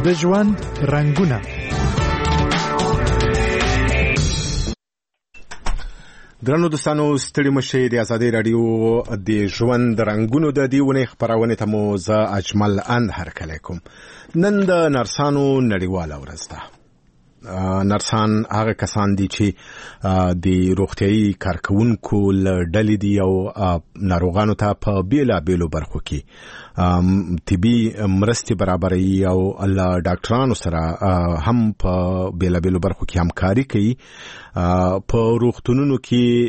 د ژوند رنگونه. درنو دوستانو ستړي مشه د آزادۍ رادیو د ژوند رنگونو د دیونه خبرونه ته مو ز اجمل ان هرکلی کوم. نن د نرسانو نړیواله ورځ ده. نرسان هغه کسان دي چې د روغتیايي کارکونکو ډلې دي او ناروغانو ته په بیلابیلو برخو کې طبي مرستې برابروي او الله ډاکټرانو سره هم په بیلابیلو برخو کې همکاري کوي. په روغتونونو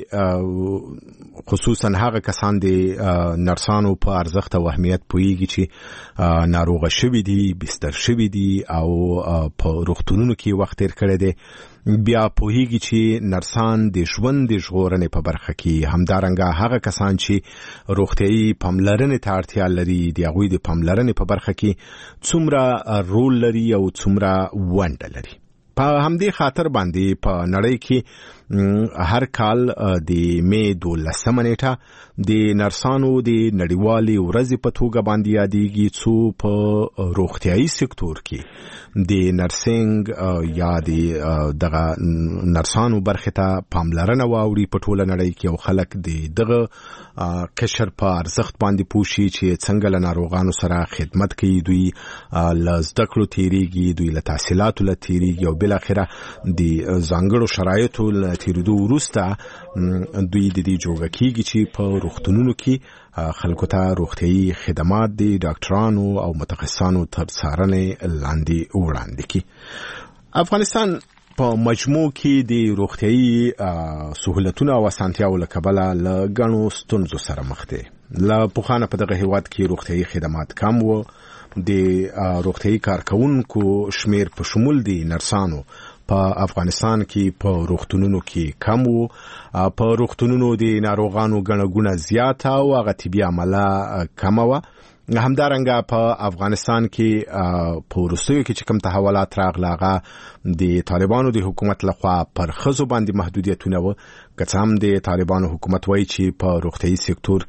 کې خصوصا هغه کسان دي نرسانو په ارزښت او اهمیت پوهیږي چې ناروغه شوي دي، بستر شوي دي او په روغتونونو کې وخت تیر کړی دی. بیا پوهیږي چې نرسان د ژوند د ژغورنې په برخه کې همدارنګه هغه کسان چې روغتیايي پاملرنې ته اړتیا لري د هغوی د پاملرنې په برخه کې څومره رول لري او څومره ونډه لري. په همدې خاطر باندې په نړۍ کې هر کال د مې 12 نیټه د نرسانو د نړیوالې ورځې په توګه باندې یادېږي، څو په روغتیايي سکتور کې د نرسنګ یا د دغه نرسانو برخه ته پاملرنه واوړي په ټوله نړۍ کې او خلک دغه کشر په ارزښت باندې پوښي چې څنګه له ناروغانو سره خدمت کوي، دوی له زده کړو تیریږي، دوی له تحصیلاتو له تیریږي او بل اخره د ځانګړو شرایطو له تیریدو وروسته دوی د دې جوړه کیږي چې په روغتونونو کې خلکو ته روغتیايي خدمات دي ډاکټرانو او متخصصانو تر څارنې لاندې وړاندې کړي. افغانستان په مجموع کې د روغتیايي سہولتونو او اسانتیاو له کبله له ګڼو ستونزو سره مخ دی. له پخوانه په دغه هیواد کې روغتیايي خدمات کم وو، د روغتیايي کارکونکو شمیر په شمول د نرسانو په افغانستان کې په روغتونونو کې کم وو، په روغتونونو د ناروغانو ګڼه ګوڼه زیاته او هغه طبي عمله کمه وه. همدارنګه په افغانستان کې په وروستیو کې چې کوم تحولات راغله هغه د طالبانو د حکومت لخوا پر ښځو باندې محدودیتونه وو. که څه هم د طالبانو حکومت وایي چې په روغتیايي سکتور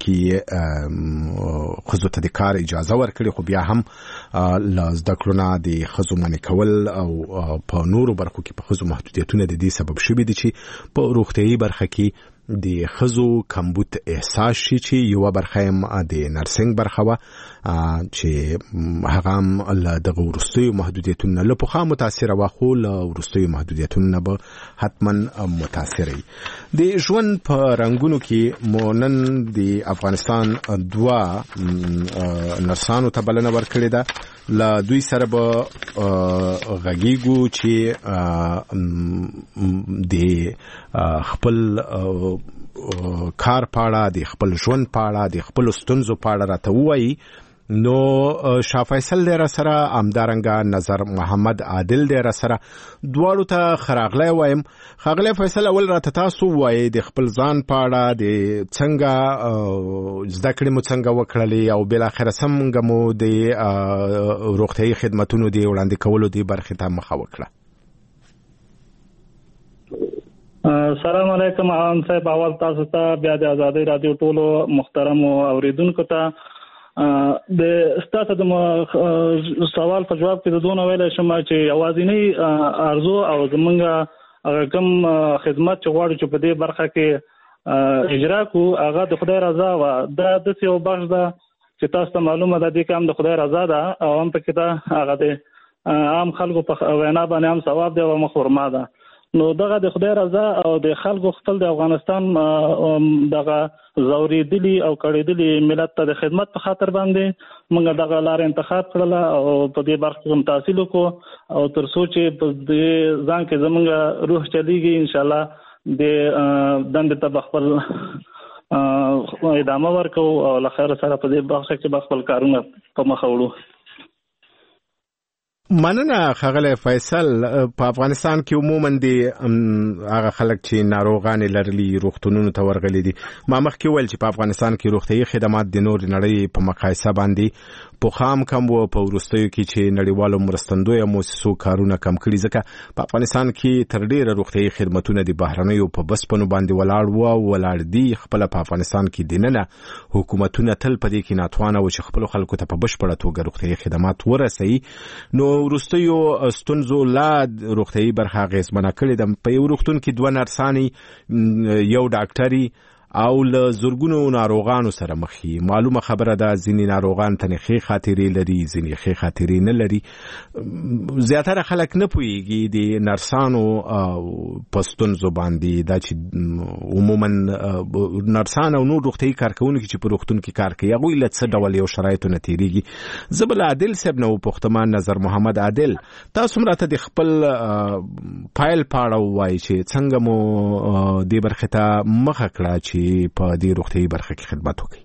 کې ښځو ته د کار اجازه ورکړي، خو بیا هم له زده کړو نه د ښځو منع کول او په نورو برخو کې په ښځو محدودیتونه د دې سبب شوي دي چې په روغتیايي برخه کې د ښځو کمبود احساس شي، چې یوه برخه هم د نرسنګ برخه وه چې هغه هم له دغه وروستیو محدودیتونو نه له پخوا متاثره وه، خو له وروستیو محدودیتونو نه به حتما متاثره وي. د ژوند په رنګونو کې مو نن د افغانستان 2 نرسانو ته بلنه ورکړې ده. له دوی سره به غږیږو چې د خپل کار پاړه، د خپل ژوند پاړه، د خپل ستونزو پاړه راته ووایي. نو شاه فیصل دی را سره، همدارنګه نظر محمد عادل دی را سره. دواړو ته خراغلی وایم. ښاغلی فیصل، اول راته تاسو ووایئ د خپل ځان په اړه، د څنګه زده کړې مو څنګه وکړلې او بالاخره څنګه مو د روغتیايي خدمتونو د وړاندې کولو د برخې ته مخه وکړه. سلام علیکم عام صاحب. اول تاسو ته بیا د آزادۍ رادیو ټولو محترمو اوریدونکو ته د ستاسو د سوال په جواب کې د دونه ویل شم چې اوازینی ارزو او زمونږ کوم خدمت چې غواړو چې په دې برخه کې اجرا کو هغه د خدای رضا و. دا د یو بخش ده چې تاسو ته معلومه ده د کوم د خدای رضا ده او هم په کې دا هغه د عام خلکو په وینا باندې هم ثواب دی او مخورما ده. نو دغه د خدای رضا او د خلکو خپل د افغانستان دغه زوریدلی او کړیدلی ملت ته د خدمت په خاطر باندې موږ دغه لار انتخاب کړله او په دې برخه کې تحصیل وکړو او تر څو چې په دې ځان کې زموږ روح چلیږي ان شاء الله د دند ته خپل ادامه ورکو او لخر سره په دې برخه کې خپل کارونه په مخ وړو. مننه ښاغلی فیصل. په افغانستان کې عموما د هغه خلک چې ناروغان لرلي روغتونونو ته ورغلي دي. ما مخکې ویل چې په افغانستان کې روغتیايي خدمات د نور نړۍ په مقایسه باندې پخام کم وو، په وروستیو کې چې نړیوالو مرستندویه موسسو کارونه کم کړي، ځکه په افغانستان کې تر ډیره روغتیايي خدمتونه د بهرنیو په بسپنو باندې ولاړ وو او ولاړ دي. خپل په افغانستان کې دننه حکومتونه تل په دې کې ناتوانه و چې خپل خلکو ته په بشپړه توګه روغتیايي خدمات ورسوي. نو وروستیو ستونزو لا روغتیايي برخه اغیزمنه کړې ده. په یو روغتون کې 2 نرسانې، یو ډاکټري او له زورګونو ناروغانو سره مخي. معلومه خبره ده ځینې ناروغان تنخي خاطرې لري، ځینې خې خاطرې نه لري. زیاتره خلک نه پوهیږي د نرسانو پستونزو باندې، دا چې عموما نرسان او نور روغتیايي کارکونکي چې په روغتون کې کار کوي هغوی له څه ډول یو شرایطو نه تیریږي. زه به له عادل صاحب نه وپوښتم، نظر محمد عادل، تاسو راته د خپل فایل پاړه ووایئ چې څنګه مو دې برخې ته مخه کړه چې په دې روغتیايي برخه کې خدمت وکړي.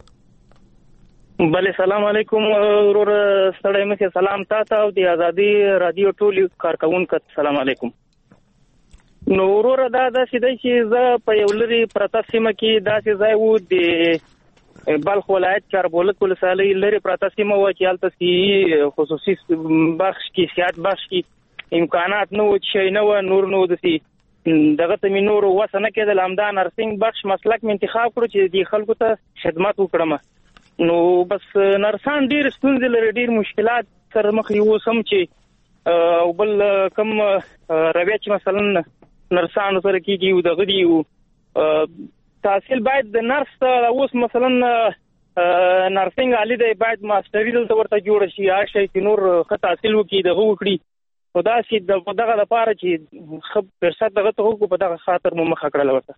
بله، سلام علیکم ورور ستړی مشه. سلام تاسو او د ازادي رادیو ټول کارکونکو سلام علیکم. نو ورور دا چې زه په یو لري پرته سیمه کې داسې ځای وو د بلخ ولایت چاربولک ولسوالۍ لري پرته سیمه وه چې هلته صحي خصوصي بخش کې صحت بخش کې امکانات نه وو، شی نه وه، نور نه و داسې دغه ته مې نور وسه نه کېدل. همدا نرسنګ بخش مسلک مې انتخاب کړو چې د خلکو ته خدمت وکړم. نو بس نرسان ډېر ستونزې لري، ډېر مشکلات سره مخ یې اوس هم چې او بل کم رویه چې مثلا نرسانو سره کېږي او دغه دي تحصیل باید د نرس ته اوس مثلا نرسنګ عالي دی، باید ماسټري دلته ورته جوړه شي، هر شی چې نور ښه تحصیل وکړي دغه وکړي. خو داسې دغه لپاره چې ښه فرصت دغه ته وکړو، په دغه خاطر مو مخه کړله ورته.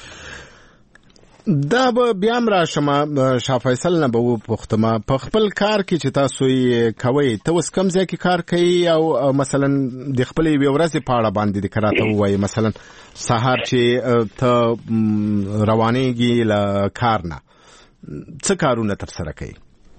دا به بیا هم راشم شاه فیصل نه به وپوښتم، په خپل کار کې چې تاسو یې کوئ، ته اوس کوم ځای کې کار کوئ او مثلا د خپلې یوې ورځې په اړه باندې د راته ووایي. مثلا سهار چې ته روانېږي له کار نه څه کارونه ترسره کوي؟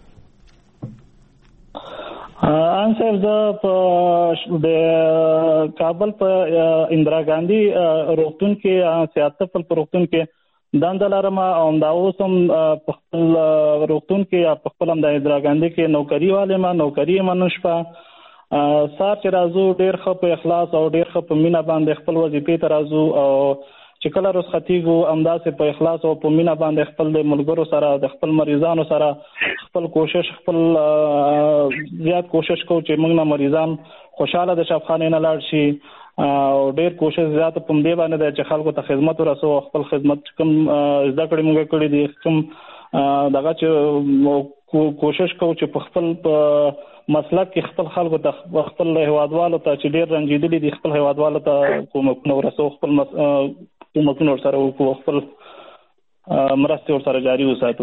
انصر د کابل په اندرا ګاندھی روغتون کې سیاست په روغتون کې دنده لرم او دا اوس هم په خپل روغتون کې په خپل د اندرا ګاندھی کې نوکری والے ما نوکری منشپه سار چې راځو ډېر ښه په اخلاص او ډېر ښه په مینا باندې خپل وظیفې ته راځو او چې کله رخصتیږو همداسې په اخلاص او په مینا باندې خپل د ملګرو سره د خپل مریضانو سره خپل کوشش خپل زیات کوشش کوو چې موږ نه مریضان خوشاله د شفاخانې نه لاړ شي او ډېر کوشش زیات په دې باندې دی چې خلکو ته خدمت ورسو. خپل خدمت کوم زده کړې موږ کړې دي، کوم دغه چې کوشش کوو چې په خپل مسلک کې خپل خلکو ته خپل هیوادوالو ته چې ډېر رنجیدلي دي خپل هیوادوالو ته کومکونه ورسو، خپل کومکونه ورسره وکړو، خپل مرستې ورسره جاري وساتو.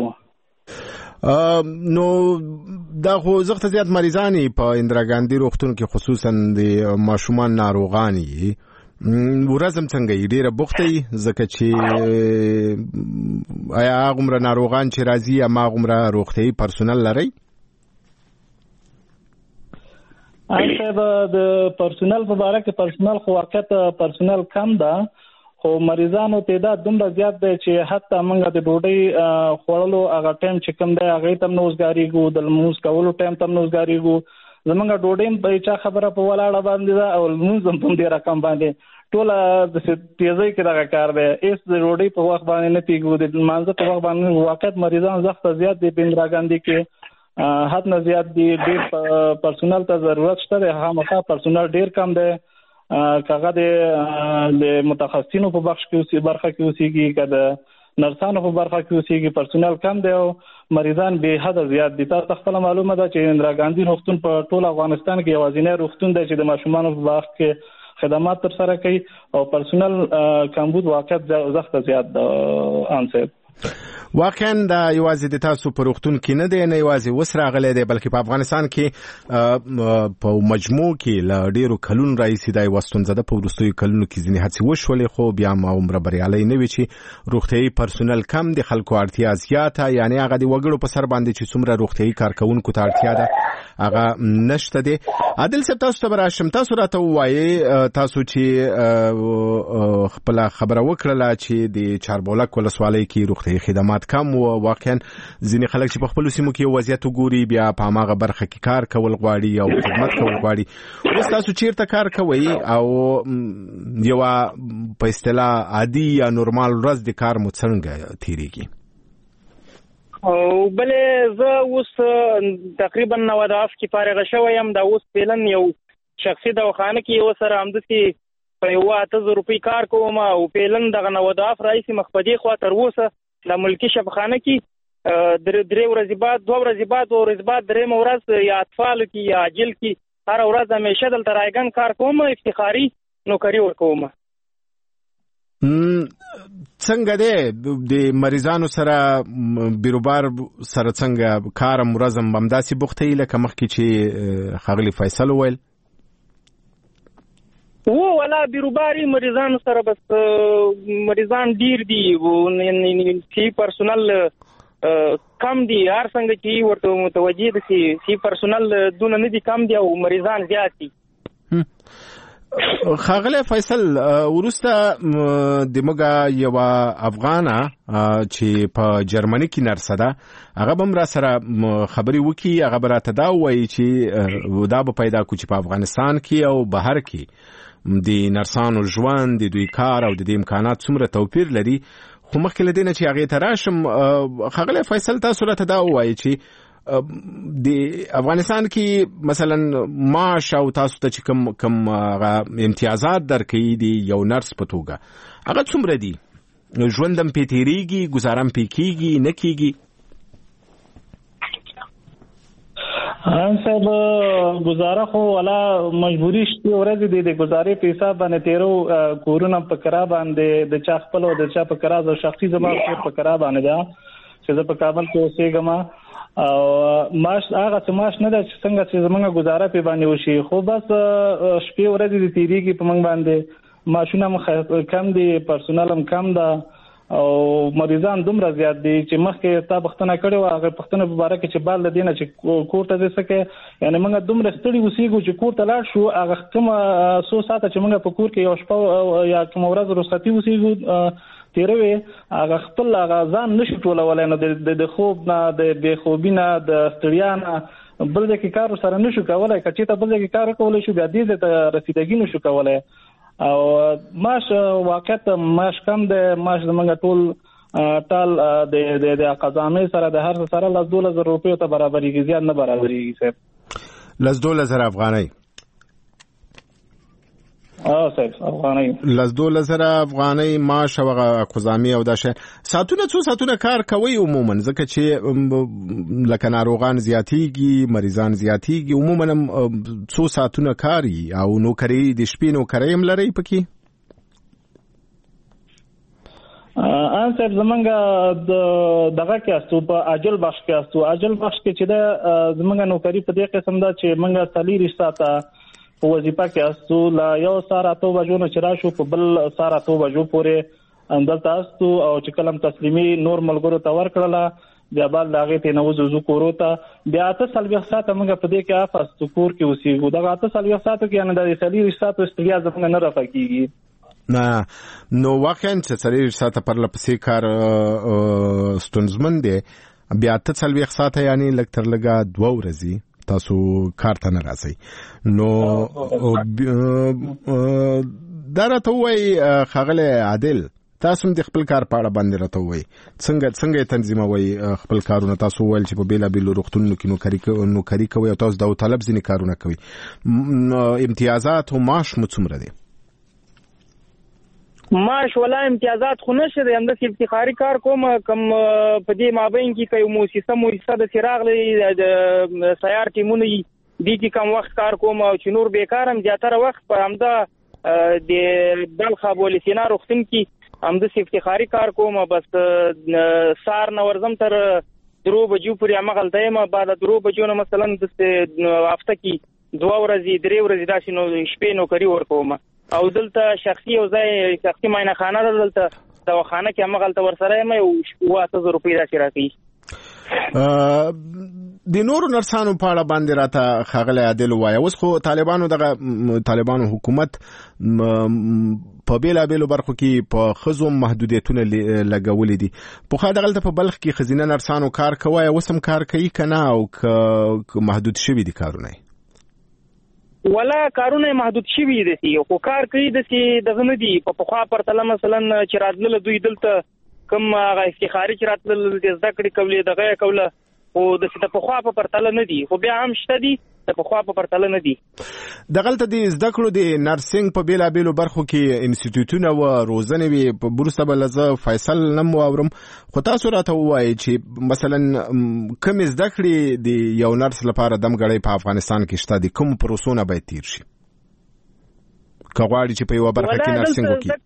نو دا خو زغته زیات مریضانی په اندرا ګاندھی روغتون کې خصوصا د ماشومان ناروغانی ورځم څنګه یې ډیره بوختي ځکه چې آیا هغومره ناروغان چې راځي یا هغومره روغتیايي پرسونل لري؟ د پرسونل په اړه کې پرسونل خو واقعیت پرسونل کم ده، خو مریضانو تعداد دومره زیات دی چې حتی موږ د ډوډۍ خوړلو هغه ټایم چې کوم دی هغې ته هم نه اوسګارېږو، د لمونځ کولو ټایم ته هم نه اوسګارېږو. زموږ ډوډۍ هم په چا خبره په ولاړه باندې ده او لمونځ هم په همدې رقم باندې ټوله د تیزۍ کې دغه کار دی. هېڅ د ډوډۍ په وخت باندې نه پوهېږو، د لمانځه په وخت باندې واقعیت مریضان سخته زیات دي په اندرا ګاندھی کې، حد نه زیات دي. ډېر پرسونل ته ضرورت شته دی، خامخا پرسونل ډېر کم دی. کاغه د متخصصینو په برخه کې اوسېږي، که د نرسانو په برخه کې اوسېږي، پرسونل کم دی او مریضان به حد زیات دي. تاسو خپل معلومه ده چې اندرا ګاندھی روغتون په ټول افغانستان کې یوازینی روغتون دی چې د ماشومانو په برخه کې خدمات ترسره کوي او پرسونل کمبود واقعیت زخته زیات ده. انصر واقعا دا یوازې د تاسو په روغتون کې نه دی، نه یوازې اوس راغلی دی، بلکې په افغانستان کې په مجموع کې له ډېرو کلونو راهیسې دا یوه ستونزه ده. په وروستیو کلونو کې ځینې هڅې وشولې خو بیا هم هغومره بریالی نه وي چې روغتیايي پرسونل کم، د خلکو اړتیا زیاته، یعنې هغه د وګړو په سر باندې چې څومره روغتیايي کارکوونکو ته اړتیا ده هغه نشته دی. عادل صاحب تاسو ته به راشم، تاسو راته ووایئ تاسو چې خپله خبره وکړله چې د چاربولک ولسوالۍ کې روغتیايي خدمات کم و. واقعا ځینې خلک چې په خپلو سیمو کې وضعیت وګوري بیا په هماغه برخه کې کار کول غواړي او خدمت کول غواړي. اوس تاسو چیرته کار کوئ او یوه په اصطلاح عادي یا نورمال ورځ د کار مو څنګه تیریږي؟ او بلې زه اوس تقریبا 90 کې فارغ شوی یم. دا اوس فعلا یو شخصي دواخانه کې یو سره همداسې په 8000 روپۍ کار کوم او فعلا دغه 90 رئیس مخفدي خوا تر اوسه د ملکی شفاخانه کې 3 ورځې بعد 2 ورځې بعد او ورځ بعد 3 ورځ یا اطفال کې یا عاجل کې هر ورځ همیشه دلته راګن کار کوم، افتخاري نوکری ورکوم. څنګه دی د مریضانو سره بیروبار سره څنګه کار منظم بمداسي بوختي لکه مخکې چې خغلی فیصل ویل؟ ولا بیروباري مریضانو سره بس مریضان ډیر دي او سی پرسونل کم دي. هر څنګه چې ورته متوجي دي سی پرسونل دونه نه دي کم دي او مریضان زیات دي. خاغله فیصل ورسته د موږ یو افغانه چې په جرمني کې نرسه ده هغه بم را سره خبري وکي، هغه براته دا وایي چې دا به پیدا کو چې په افغانستان کې او بهر کې د نرسانو ژوند د دوی کار او د امکانات څومره توپیر لري. خو مخکې لدینه چې هغه تراشم خاغله فیصل تاسو راته دا وایي چې د افغانستان کې مثلا معاش او تاسو ته چې کم امتیازات درکې دي یو نرس په توګه هغه څومره دي؟ ژوندم پې تیریږي، گزارم پې کیږي نه کیږي؟ صاحب گزاره خو ولا مجبوری شته ورځ د گزارې په حساب باندې تیرو کورونه په کرا باندې د چا خپل او د چا په کرا د شخصي زما په کرا باندې دا چې زه په کابل کې اوسېږم او ماش هغه څه ماش نه ده چې څنګه چې زمونږ گزاره په باندې وشي. خو بس شپې ورځې د تیریږي په موږ باندې، ماشونه کم دي، پرسونل هم کم ده او مریضان دومره زیات دي چې مخکې تا پښتنه کړې و هغه پښتنه په باره کې چې بال لدینه چې کور ته ځي سکه یعنی موږ دومره ستړي اوسېږو چې کور ته لاړ شو هغه کوم 100 ساعته چې موږ په کور کې یو شپه یا کوم ورځ رخصتي اوسېږو تیروي هغه خپل هغه ځان نشو ټولولای نو د خوب نه د بې خوبي نه د ستړیا نه بل ځای کې کار سره نشو کولای. کچې ته بل ځای کې کار کولای شو بیا دې ته رسیدګي نشو کولای او ماش واقعیت ماش کم ده. ماش زمونږ ټال د قزامې سره د هر سره 12000 روپیو ته برابرېږي، زیات نه برابرېږي صاحب. 12000 افغانۍ؟ صاحب افغانۍ 12000 افغانۍ معاش او قزامي او دا شی. ساعتونه څو ساعتونه کار کوي عموما؟ ځکه چې لکه ناروغان زیاتیږي، مریضان زیاتیږي، عموما څو ساعتونه کاری او نوکری د شپې نوکری هم لري پکې؟ صاحب زمونږ دغه کې استو په اجل بخش کې استو. اجل بخش کې چې دا زمونږ نوکری په دې قسم دا چې مونږ سالي رښتا په وظیفه کې استو لا یو سار اتو بجو نه چرای شو په بل سار اتو بجو پورې اندلته استو او چې کلم تسلیمي نور ملګرو ته ورکړله بیا بل داغه ته نو زو کورو ته بیا ته سلوي ساعت موږ په دې کې افاستو کور کې اوسېږو. دغه ته سلوي ساعت کې نه د سلوي ساعت استړیا ځکه نه راپکیږي. نه نو واقعا چې سلوي ساعت پر لپسې کار ستونزمن دی. بیا ته سلوي ساعت یعنی لکتر لګا 2 ورځې تاسو کار ته نه راځي. نو دا راته وایي ښاغلی عادل تاسو هم د خپل کار په اړه باندې راته وایي څنګه تنظیموئ خپل کارونه؟ تاسو ویل چې په بېلابېلو روغتونونو کې نوکري کوئ او تاسو داوطلب ځینې کارونه کوئ. امتیازات او معاش مو څومره دی؟ معاش ولا امتیازات خو نشه دی، همداسې افتخاري کار کوم. کم په دې مابین کې که یو موسسه د څراغلی د سیار ټیمونه دي دې کې کم وخت کار کوم او چې نور بیکار هم زیاتره وخت په همدا د بلخ ابوالي سینا روغتون کې همداسې افتخاري کار کوم. بس سهار نه ورځم تر 3 بجو پورې همغلته یم. بعد 3 بجو نه مثلا داسې هفته کې 2 ورځې 3 ورځې داسې نو شپې نوکري ورکوم او دلته شخصي او ځای شخصي معاینه خانه ده، دلته دواخانه کې همغلته ورسره یم او 8000 روپۍ داسې راکوي. د نورو نرسانو په اړه باندې راته ښاغلی عادل ووایه. اوس خو طالبانو حکومت په بېلابېلو برخو کې په ښځو محدودیتونه لګولي دي. پخوا دغلته په بلخ کې ښځینه نرسانو کار کوی، اوس هم کار کوي که نه او که محدود شوي دي کارونه؟ ولا کارونه محدود شوي دي خو کار کوي داسې دغه نه دي. په پخوا پرتله مثلا چې راتلله دوی دلته کوم هغه افتخاري چې راتلل د زده کړې کولې دغه کوله او د څه په خوا په پرتله نه دي خو بیا هم شته دي د په خوا په پرتله نه دي دغلته د زده کړو د نرسنګ په بیلابیلو برخو کې انسټیټیوټونه و روزنې وي په بورسته بلزه فیصل نم واورم خو تاسو راته وایي چې مثلا کوم زده کړې د یو نرس لپاره دمګړی په افغانستان کې شته دي کوم پروسونه باید تیر شي کغواړي چې په یو برخه کې نرسنګ وکړي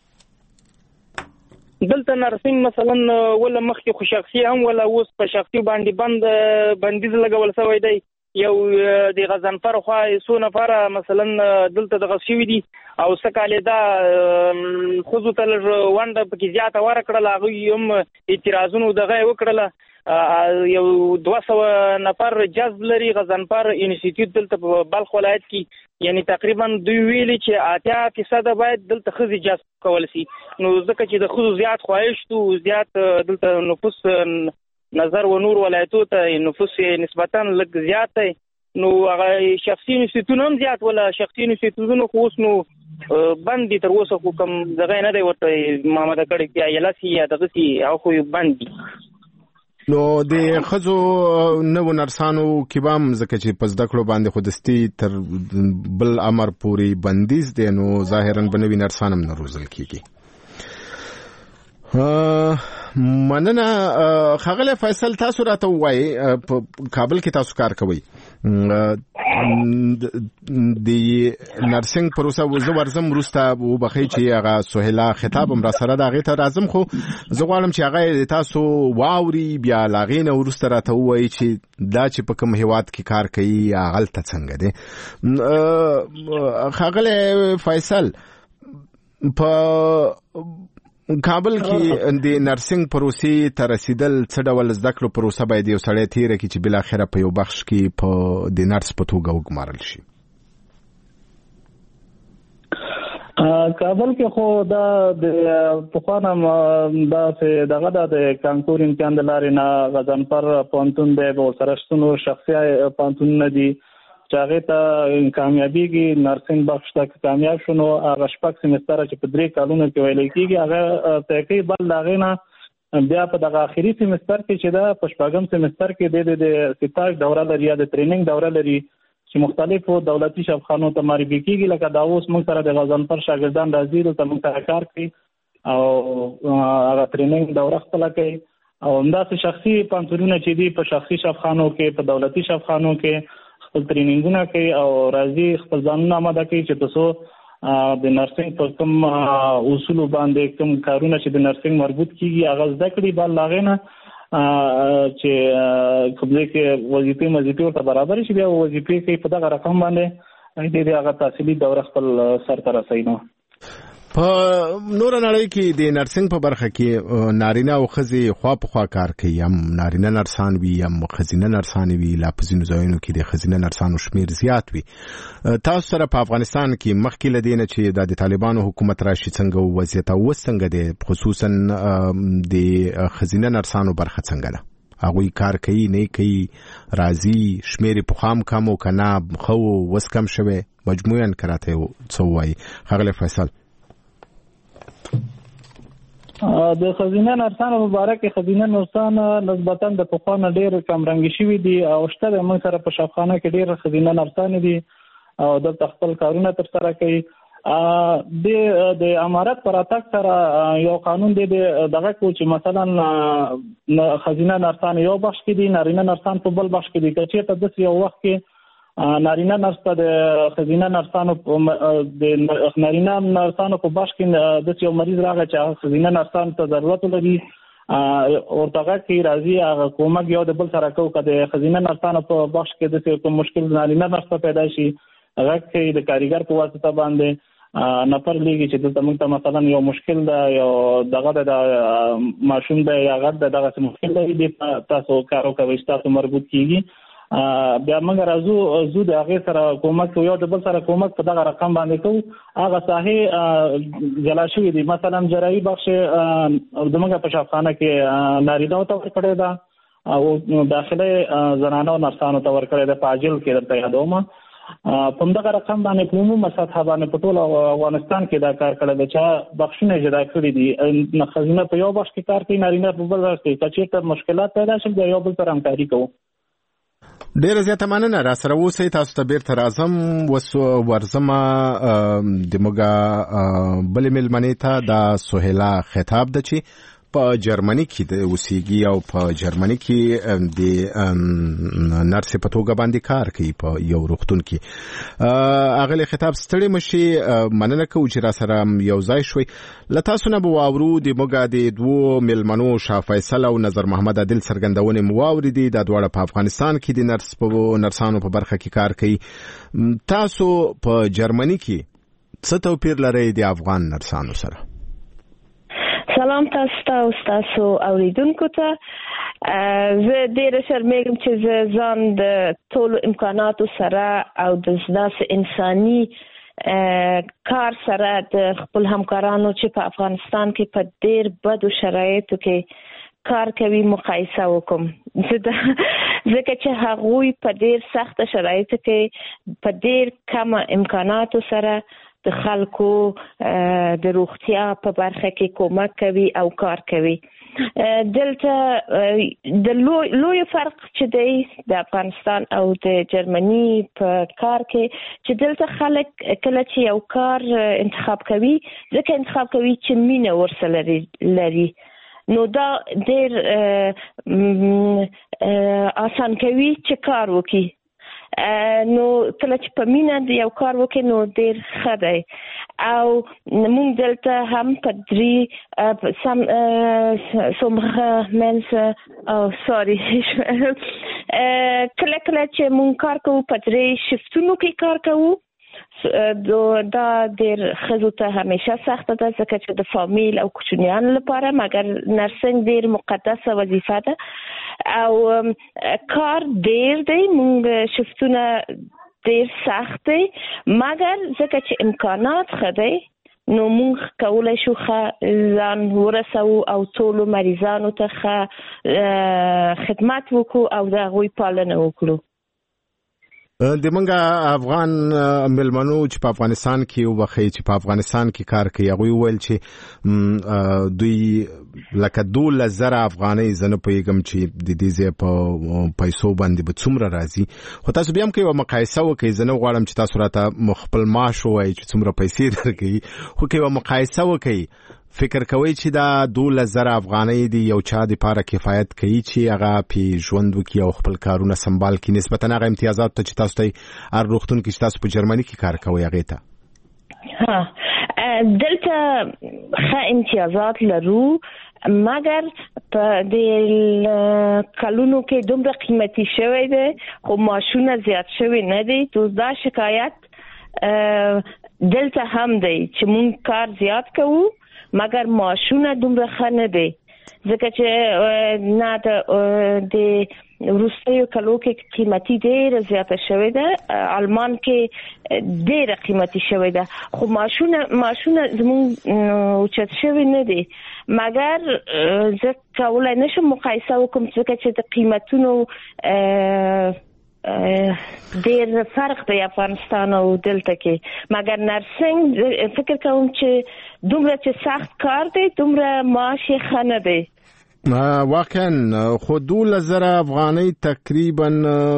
دلته نرسنګ مثلا ولا مخکې خو شخصي هم ولا اوس په شخصي باندې بندیز لګول شوی دی یو د غزنفر خو څو نفر مثلا دلته د غشي دي او سکاله دا خو ته ونده په زیاته ورکړه هغه هم اعتراضونه دغه وکړه یو 200 نفر جذب لري غزنفر انسټیټیوټ دلته په بلخ ولایت کې یعنی تقریبا دوی ویلي چې 80% باید دلته خزي جذب کول شي نو ځکه چې د خزو زیات خواهش تو زیات دلته نفوس نظر و نور ولایتو ته نفوس نسبتا لږ زیات دی نو هغه شخصي انسټیټیوټونه هم زیات ولا شخصي انسټیټیوټونه خو اوس نو باندې تر اوسه خو کوم دغه نه دی ورته محمد کړي کې یا لسی یا دغه سي او خو باندې نو د خزو نو نرسانو کبام زکه چې پس دکړو باندې خودستی تر بل امر پوری بندیز دی نو ظاهرا بنوي نرسانم نه روزل کیږي مننه خغله فیصل تاسو راته وایي په کابل کې تاسو کار کوي د نرسنګ پروسه وزو ورزم روستا وبخی چې هغه سهیلا خطاب هم را سره دا غي ته راځم خو زه غواړم چې هغه تاسو واوري بیا لاغینه ورسته راته وایي چې دا چې په کوم هیواد کې کار کوي هغه ته څنګه دي خغله فیصل په کابل کې د نرسنګ پروسې ته رسیدل څه ډول زده کړو پروسه باید یو سړی تیره کړي چې بل اخره په یو بخش کې په د نرس په توګه وګمارل شي کابل کې خو دا د پخوانم دا چې دغه د کانکور امتحان د لارې نه غزنفر پونتون دی او سرشتونو شخصي پونتون نه دي چاغه ته کامیابیږي نرسنګ بخش ته کامیاب شونه هغه شپږ سیمستر چې په 3 کالونو کې ویل کېږي هغه تقریبا لاغینا بیا په دغه اخیری سیمستر کې چې دا په شپږم سیمستر کې د ستاج دوره لري یا د ټریننګ دوره لري چې مختلفو دولتي شفاخانو ته معرفي کېږي لکه دا اوس موږ سره د غزنفر شاګردان راځي د موږ سره کار کوي او هغه ټریننګ دوره خپل کوي او همداسې شخصي پانتورونه چې دي په شخصي شفاخانو کې په دولتي شفاخانو کې خپل ټریننګونه کوي او راځي خپل ځانونه آماده کوي چې تاسو د نرسنګ په کوم اصول باندې کوم کارونه چې د نرسنګ مربوط کیږي هغه زده کړي بل لاغینه چې قبل کې وظیفې ورته برابر شي بیا وظیفې کې په دغه رقم باندې دې هغه تحصیلي دوره خپل سر ته رسوي په نور نړۍ کې د نرسنګ په برخه کې نارینه او ښځې خوا په خوا کار کوي هم نارینه نرسان وي هم ښځینه نرسان وي لا په ځینو ځایونو کې د ښځینه نرسانو شمیر زیات وي تاسو سره په افغانستان کې مخکې له دې نه چې د طالبانو حکومت راشي څنګه وضعیت او څنګه دی خصوصا د ښځینه نرسانو برخه څنګه ده هغوی کار کوي نه کوي راځي شمیر په خام کم او کنه خو وس کم شوه مجموعاً کراته څو وایي خغله فیصل د خزینه نرسانو مبارک خزینه نرسان نسبتاً د پخوانه ډیر کم رنګ شوی دي او شته موږ سره په شفاخانه کې ډیر خزینه نرسان دي او د خپل کارونه تر سره کوي د امارات پر اتاک سره یو قانون دی دغه کو چې مثلا خزینه نرسان یو بخش کې دي نارینه نرسان په بل بخش کې دي چې ته د یو وخت کې نارینه نرس ته د خزینه نرسانو د نارینه نرسانو په بخش کې د یو مریض راغی چې خزینه نرسان ته ضرورت لري ورته کې راځي هغه کومک یو د بل سره کوي کله خزینه نرسانو په بخش کې د کوم مشکل نارینه نرس پیدا شي هغه کې د کاریګر په واسطه باندې نفر لګي چې د موږ ته مثلا یو مشکل ده یو دغه د ماشوم ده یا غږ دغه مشکل دی تاسو کارو کوي تاسو مربوط کیږي بیا موږ راځو د هغه سره کومک یو د بل سره کومک په دغه رقم باندې کوو هغه ساحه جلا شوې دي مثلا جراحي بخش د موږ په شفاخانه کې نارینه ته ورکړی دا او داخله زنانو نرسانو ته ورکړی دا په اجل کې درته یادوم په دغه رقم باندې په عمومي سطح باندې په ټول افغانستان کې دا کار کړی دی چې بخښنه جدا کړی دي خزینه په یو بخش کې کار کوي نارینه په بل بخش کې چې مشکلات پیدا شي د یو بل سره همکاري کوو. ډیره زیاته مننه را سره اوسئ. تاسو ته بیرته راځم ورزمه د موږ بلې مېلمنې ته دا سهیلا خطاب ده چې په جرمني کې د اوسېږي او په جرمني کې د نرس په توګه باندې کار کوي په یو روغتون کې. اغلی خطاب ستړي مشي مننه کوو چې را سره یو ځای شوي. له تاسو نه به واورو د موږ د دوو مېلمنو شاه فیصل او نظر محمد عادل څرګندونې مو واورېدې. دا دواړه په افغانستان کې د نرسانو په برخه کې کار کوي. تاسو په جرمني کې څه توپیر لرئ د افغان نرسانو سره؟ سلام تاسو اوریدونکو ته. زه ډیره شرمېږم چې زه ځان د ټولو امکاناتو سره او د داسې انساني کار سره د خپل همکارانو چې په افغانستان کې په ډیر بدو شرایطو کې کار کوي مقایسه وکم. ځکه چې هغوی په ډیر سخت شرایطو کې په ډیر کم امکاناتو سره د خلکو د روغتیا په برخه کې کومک کوي او کار کوي. دلته د لوی فرق چې دی د افغانستان او د جرمني په کار کې چې دلته خلک کله چې یو کار انتخاب کوي ځکه انتخاب کوي چې مینه ورسره لري نو دا ډیر آسان کوي چې کار وکړي. نو کله چې په مینه د یو کار وکړي نو ډیر ښه دی. او موږ دلته هم په درې کله چې موږ کار کوو په درې شفتونو کې کار کوو. دا ډیر ښځو ته همیشه سخته ده ځکه چې د فامیل او کوچنیانو لپاره مګر نرسنګ ډیر مقدسه وظیفه ده او کار ډیر دی. موږ شفتونه ډیر سخت دی مګر ځکه چې امکانات ښه دی نو موږ کولی شو ځان ورسوو او ټولو مریضانو ته ښه خدمت وکړو او د هغوی پالنه وکړو. د منګه افغان ملمنو چې په افغانستان کې وبخي چې په افغانستان کې کار کوي هغه ویل چې دوی لکه 2000 افغانۍ زنه پیغام چې د دې په پیسو باندې به څومره راځي خو تاسو بیا هم کوي مقایسه وکړئ. زنه غواړم چې تاسو راته مخبل معاش وایي چې څومره پیسې درکړي خو کوي مقایسه وکړئ. فکر کوي چې دا 2000 افغانۍ دی یو چا د پاره کفایت کوي چې هغه په ژوند وکي او خپل کارونه سمبال کړي نسبتا هغه امتیازات ته چې تاسو ته هر روغتون کې تاسو په جرمني کې کار کوي هغه ته دلته ښه امتیازات لرو مګر په د کلونو کې دومره قیمتي شوی دی خو معاشونه زیات شوی نه دی. دا شکایت دلته هم دی چې مونږ کار زیات کوو مګر معاشونه دومره ښه نه دی ځکه چې نه د وروستیو کلو کې قیمتي ډېره زیاته شوې ده. آلمان کې ډېره قیمتي شوې ده خو معاشونه زموږ اوچت شوي نه دي مګر زه کولی نشم مقایسه وکړم ځکه چې د قیمتونو ډیر فرق دی افغانستان او دلته کې مګر نرسنګ فکر کوم چې دومره چې سخت کار دی دومره معاش یې ښه نه دی. واقعا خو 2000 افغانۍ تقریبا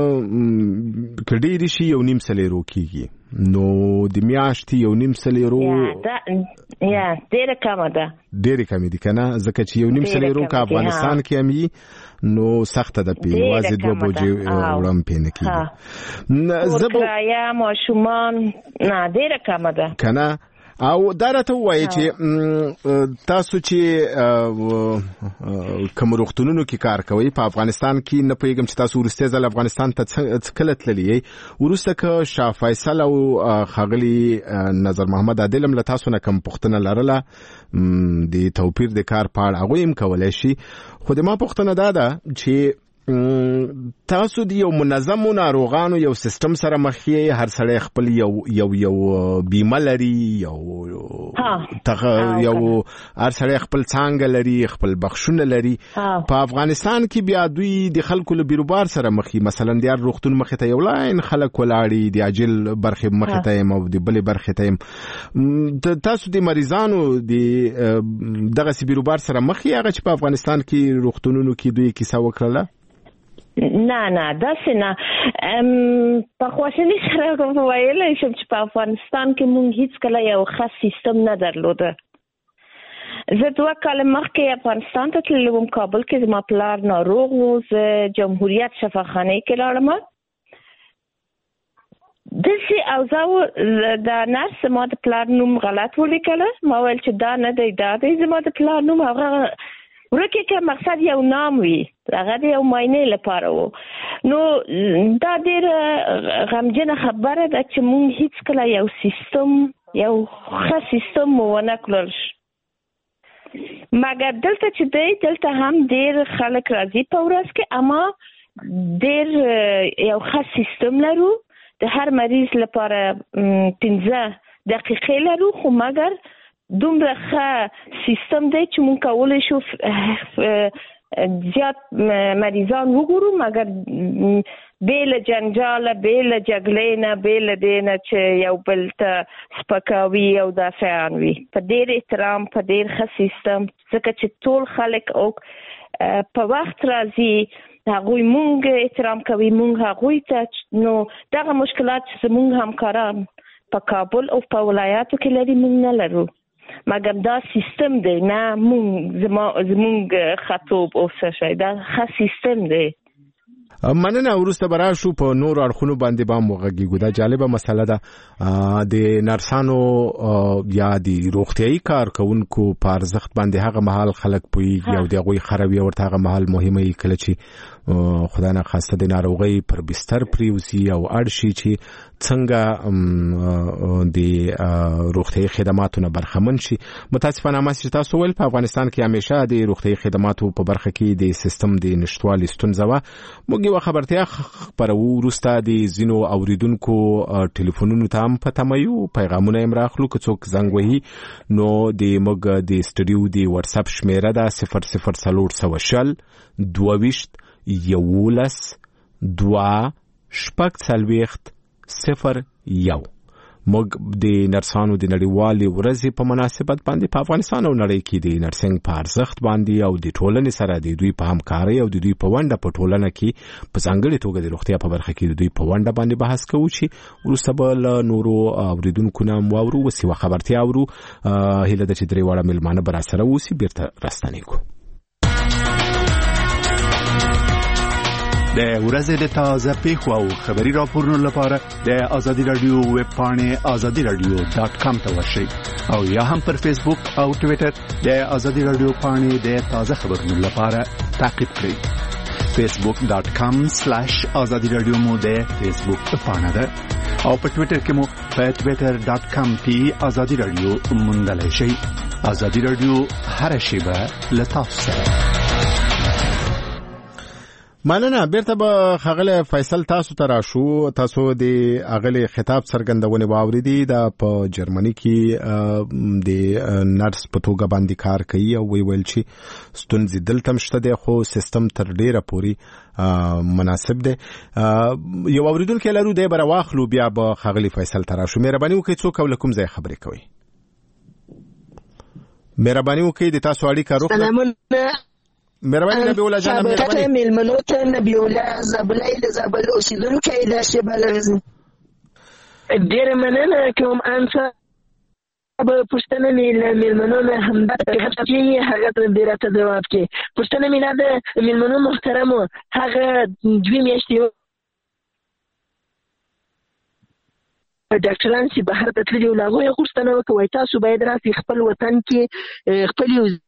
کډېری شي یو نیم سلیرو کیږي نو د میاشتې یو نیم سلیرو یا ډېره کمه ده. ډېره کمه دي کنه ځکه چې یو نیم سلیرو کا افغانستان کې هم نو سخته ده په وازه دوه بوجي وړم پینې کې زبریا ماشومان نه ډېره کمه ده کنه. او دا راته وایي چې تاسو چې کوم روغتونونو کې کار کوئ په افغانستان کې نه پوهېږم چې تاسو وروستی ځل افغانستان ته کله تللي یې وروسته که شاه فیصل او ښاغلي نظر محمد عادل هم له تاسو نه کوم پوښتنه لرله د توپیر د کار په اړه هغوی هم کولی شي خو د ما پوښتنه دا ده چې تاسو د یو منظم ناروغانو یو سیستم سره مخ یې، هر سړی خپل یو بیمه لري، یو هر سړی خپل څانګه لري، خپل بخښونه لري. په افغانستان کې بیا دوی د خلکو له بیروبار سره مخ یې، مثلا د هر روغتون مخې ته یو لاین خلک ولاړي، د عاجل برخې مخې ته او د بلې برخې ته. تاسو د مریضانو د دغه بیروبار سره مخ یې، هغه چې په افغانستان کې روغتونونو کې دوی کیسه وکړله؟ نه داسې نه. په خواشینۍ سره ویلی شم چې په افغانستان کې مونږ هیڅ کله یو خاص سیستم نه درلوده. زه 2 کاله مخکې افغانستان ته تللی وم، کابل کې زما پلار ناروغ و، زه جمهوریت شفاخانې کې لاړم. داسې اوضاع د نرس ما د پلار نوم غلط ولیکله، ما ویل چې دا نه دی، دا دی زما د پلار نوم. هغه ورکه که مقصد یو نام وي، هغه د یو معاینې لپاره و. نو دا ډېره غمجنه خبره ده چې مونږ هیڅ کله یو ښه سیستم ونه کړل. مګر دلته چې دی، دلته هم ډېر خلک راځي په ورځ کې، اما ډېر یو ښه سیستم لرو. د هر مریض لپاره 15 دقیقې لرو، خو مګر دومره ښه سیستم دی چې مونږ کولی شو زیات مریضان وګورو، مګر بې له جنجاله، بې له جګړې نه، بې له دې نه چې یو بل ته سپکاوي او دافعان وي. په ډېر احترام، په ډېر ښه سیستم، ځکه چې ټول خلک په وخت راځي، هغوی مونږ احترام کوي، مونږ هغوی ته. نو دغه مشکلات چې زمونږ همکاران په کابل او په ولایاتو کې لري مونږ نه لرو، مګر دا سیستم دی، نه زمونږ خطوب او څه شی، دا ښه سیستم دی. مننه. وروسته به راشو په نورو اړخونو باندې به هم وغږیږو. دا جالبه مسله ده، د نرسانو یا د روغتیایي کارکوونکو په ارزښت باندې هغه مهال خلک پوهېږي او د هغوی خروي ورته هغه مهال مهمه وي کله چې خدای نخواسته د ناروغۍ پر بستر پریوزي او اړ شي چې څنګه د روغتیایي خدماتو نه برخمن شي. متاسفانه چې تاسو ویل په افغانستان کې همیشه د روغتیایي خدماتو په برخه کې د سیستم د نشټوالي ستونزه وه. موږ یو خبرتیا خپرو، وروسته د ځینو اوریدونکو ټلیفونونو ته هم په تمه یو، پیغامونه یې راخلو. که څوک زنګ وهي نو د موږ د سټوډیو د واتساپ شمیره ده 00420 22 11 2 موږ د نرسانو د نړیوالې ورځې په مناسبت باندې په افغانستان او نړۍ کې د نرسنګ په ارزښت باندې او د ټولنې سره د دوی په همکارۍ او د دوی په ونډه په ټولنه کې په ځانګړې توګه د روغتیا په برخه کې د دوی په ونډه باندې بحث کوو چې وروسته به له نورو اوریدونکو نه واورو. اوس یوه خبرتیا اورو، هیله ده چې درې واړه مېلمانه به راسره اوسي، بیرته راستنېږو. د ورځې د تازه پیښو او خبري راپورونو لپاره د آزادي رادیو ویب پاڼې azadiradio.com ته ورشئ او یا هم پر فیسبوک او ټوئیټر د آزادي رادیو پاڼې د تازه خبرونو لپاره تعقیب کړئ. facebook.com/azadiradio مو د فیسبوک پاڼه ده او په ټوئیټر کې مو په twitter.com/azadiradio موندلای شئ. آزادي رادیو هر شیبه له تاسو سره. مننه. بیرته به خغله فیصل تاسو ته راشو. تاسو د اغلی خطاب څرګندونه واوریدي دا په جرمني کې د نرس په توګه باندې کار کوي او ویل چې ستونزې دلته مشته ده، خو سیستم تر ډیره پوري مناسب ده. یو اوریدونکو لرو دی بر واخلو، بیا به خغلی فیصل ته راشو. مهرباني وکړئ څوک ولکم ځای خبرې کوي. مهرباني وکړئ د تاسو اړیکه روغ. سلامونه. مهرباني نبی الله جان، مهرباني ملمنو ته نبی الله زبلای د زبل اوسیدونکو د شبل ډیر مننه کوم انسان به پښتنه ملمنو نه همدا چې هغه ډیره ته جواب کې پښتنه مینا د ملمنو محترم هغه دوی میاشتې ډاکټران چې بهر ته تللي او هغوی غوښتنه وکړي تاسو باید راسئ خپل وطن کې خپل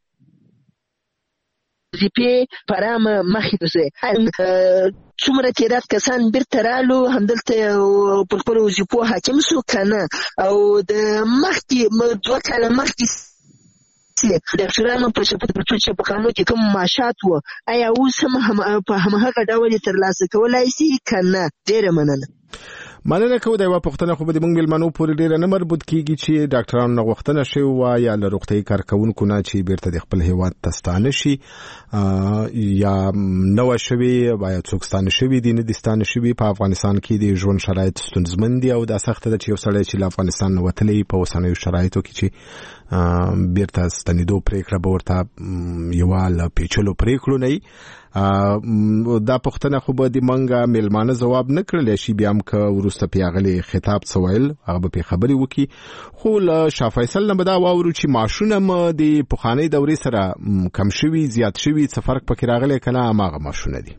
وظیفې پرام مخې ته شي. څومره تعداد کسان بیرته رالو همدلته پر خپل وظیفو حاکم شو کنه او د مخکې 2 کاله مخکې چې ډاکټرانو په شفاخانو کې کوم معاشات وو آیا اوس هم په هماغه ډول ترلاسه کولای شي که نه؟ ډېره مننه کوو. د یوه پوښتنه خو به د موږ مېلمنو پورې ډېره نه مربوط کېږي چې ډاکټرانو نه غوښتنه شوې وه یا له روغتیايي کارکوونکو نه چې بیرته د خپل هېواد ته ستانه شي یا نه وه شوې یا څوک ستانه شوي دي نه دي ستانه شوي. په افغانستان کې د ژوند شرایط ستونزمن دي او دا سخته ده چې یو سړی چې له افغانستان نه وتلی په اوسنیو شرایطو کې چې بیرته ستنېدو پرېکړه به ورته یوه له پیچلو پرېکړو نه وي. دا پوښتنه خو به د منګه مېلمانه ځواب نه کړلی شي، بیا هم که وروسته پې هغلې خطاب څه ویل هغه به پې خبرې وکړي. خو له شاه فیصل نه به دا واورو چې معاشونه م د پخوانۍ دورې سره کم شوي زیات شوي څه فرق پکې راغلی که نه هماغه معاشونه دي؟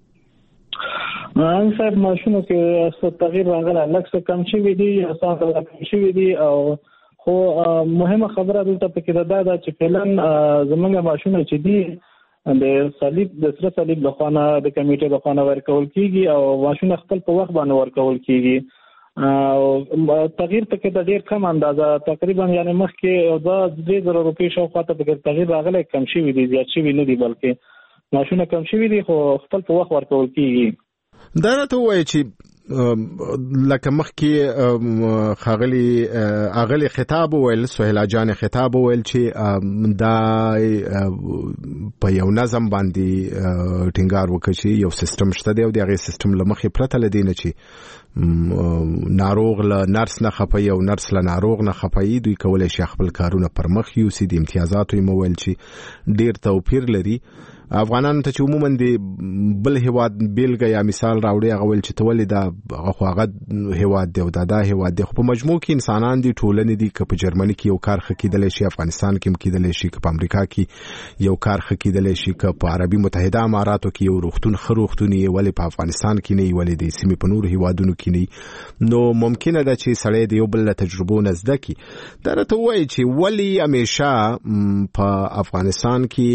صاحب معاشونو کې څه تغییر راغلی، لږ څه کم شوي دي یا څه کم شوي دي. او خو مهمه خبره دلته پکې دا ده چې فعلا زموږ معاشونه چې دي د سره صلیب د خوا نه د کمیټې د خوا نه ورکول کېږي او معاشونه خپل په وخت باندې ورکول کېږي. تغییر پکې د ډېر کم اندازه تقریبا یعنی مخکې 2,000 روپۍ شاوخوا ته پکې تغییر راغلی، کم شوي دي، زیات شوي نه دي، بلکې معاشونه کم شوي دي خو خپل په وخت ورکول کېږي. دا راته ووایي چې لکه مخکې ښاغلي خطاب وویل، سهیلا جان خطاب وویل چې دا په یو نظم باندې ټینګار وکړي چې یو سیستم شته دی او د هغې سیستم له مخې پرته له دې نه چې ناروغ له نرس نه خفوي او نرس له ناروغ نه خفوي، دوی کولی شي خپل کارونه پر مخ یوسي. د امتیازاتو یې وویل چې ډېر توپیر لري. افغانانو ته چې عموما د بل هیواد بیلګه یا مثال راوړي هغه ویل چې ته ولې دا خو هغه هیواد دی او دا هیواد دی، خو په مجموع کې انسانان دي، ټولنې دي. که په جرمني کې یو کار ښه کېدلی شي افغانستان کې هم کېدلی شي، که په امریکا کې یو کار ښه کېدلی شي، که په عربي متحده اماراتو کې یو روغتون ښه روغتون یې ولې په افغانستان کې نه وي، ولې د سیمې په نورو هیوادونو کې نه وي. نو ممکنه ده چې سړی د یو بل له تجربو نه زده کړي. دا راته ووایي چې ولې همیشه په افغانستان کې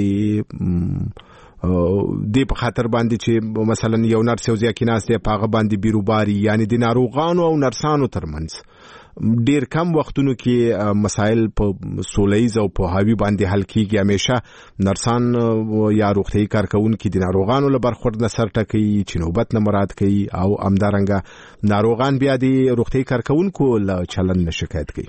د په خاطر باندې چې مثلا یو نرس یو ځای کې ناست دی په هغه باندې بیروباري، یعنی د ناروغانو او نرسانو ترمنځ ډیر کم وختونو کې مسایل په سولیز او په هاوی باندې حل کیږي. همیشه نرسان یا روغتیايي کارکوونکي د ناروغانو له برخورد نه سر ټکوي چې نوبت نه مراد کوي او همدارنګه ناروغان بیا د روغتیايي کارکوونکو له چلند نه شکایت کوي.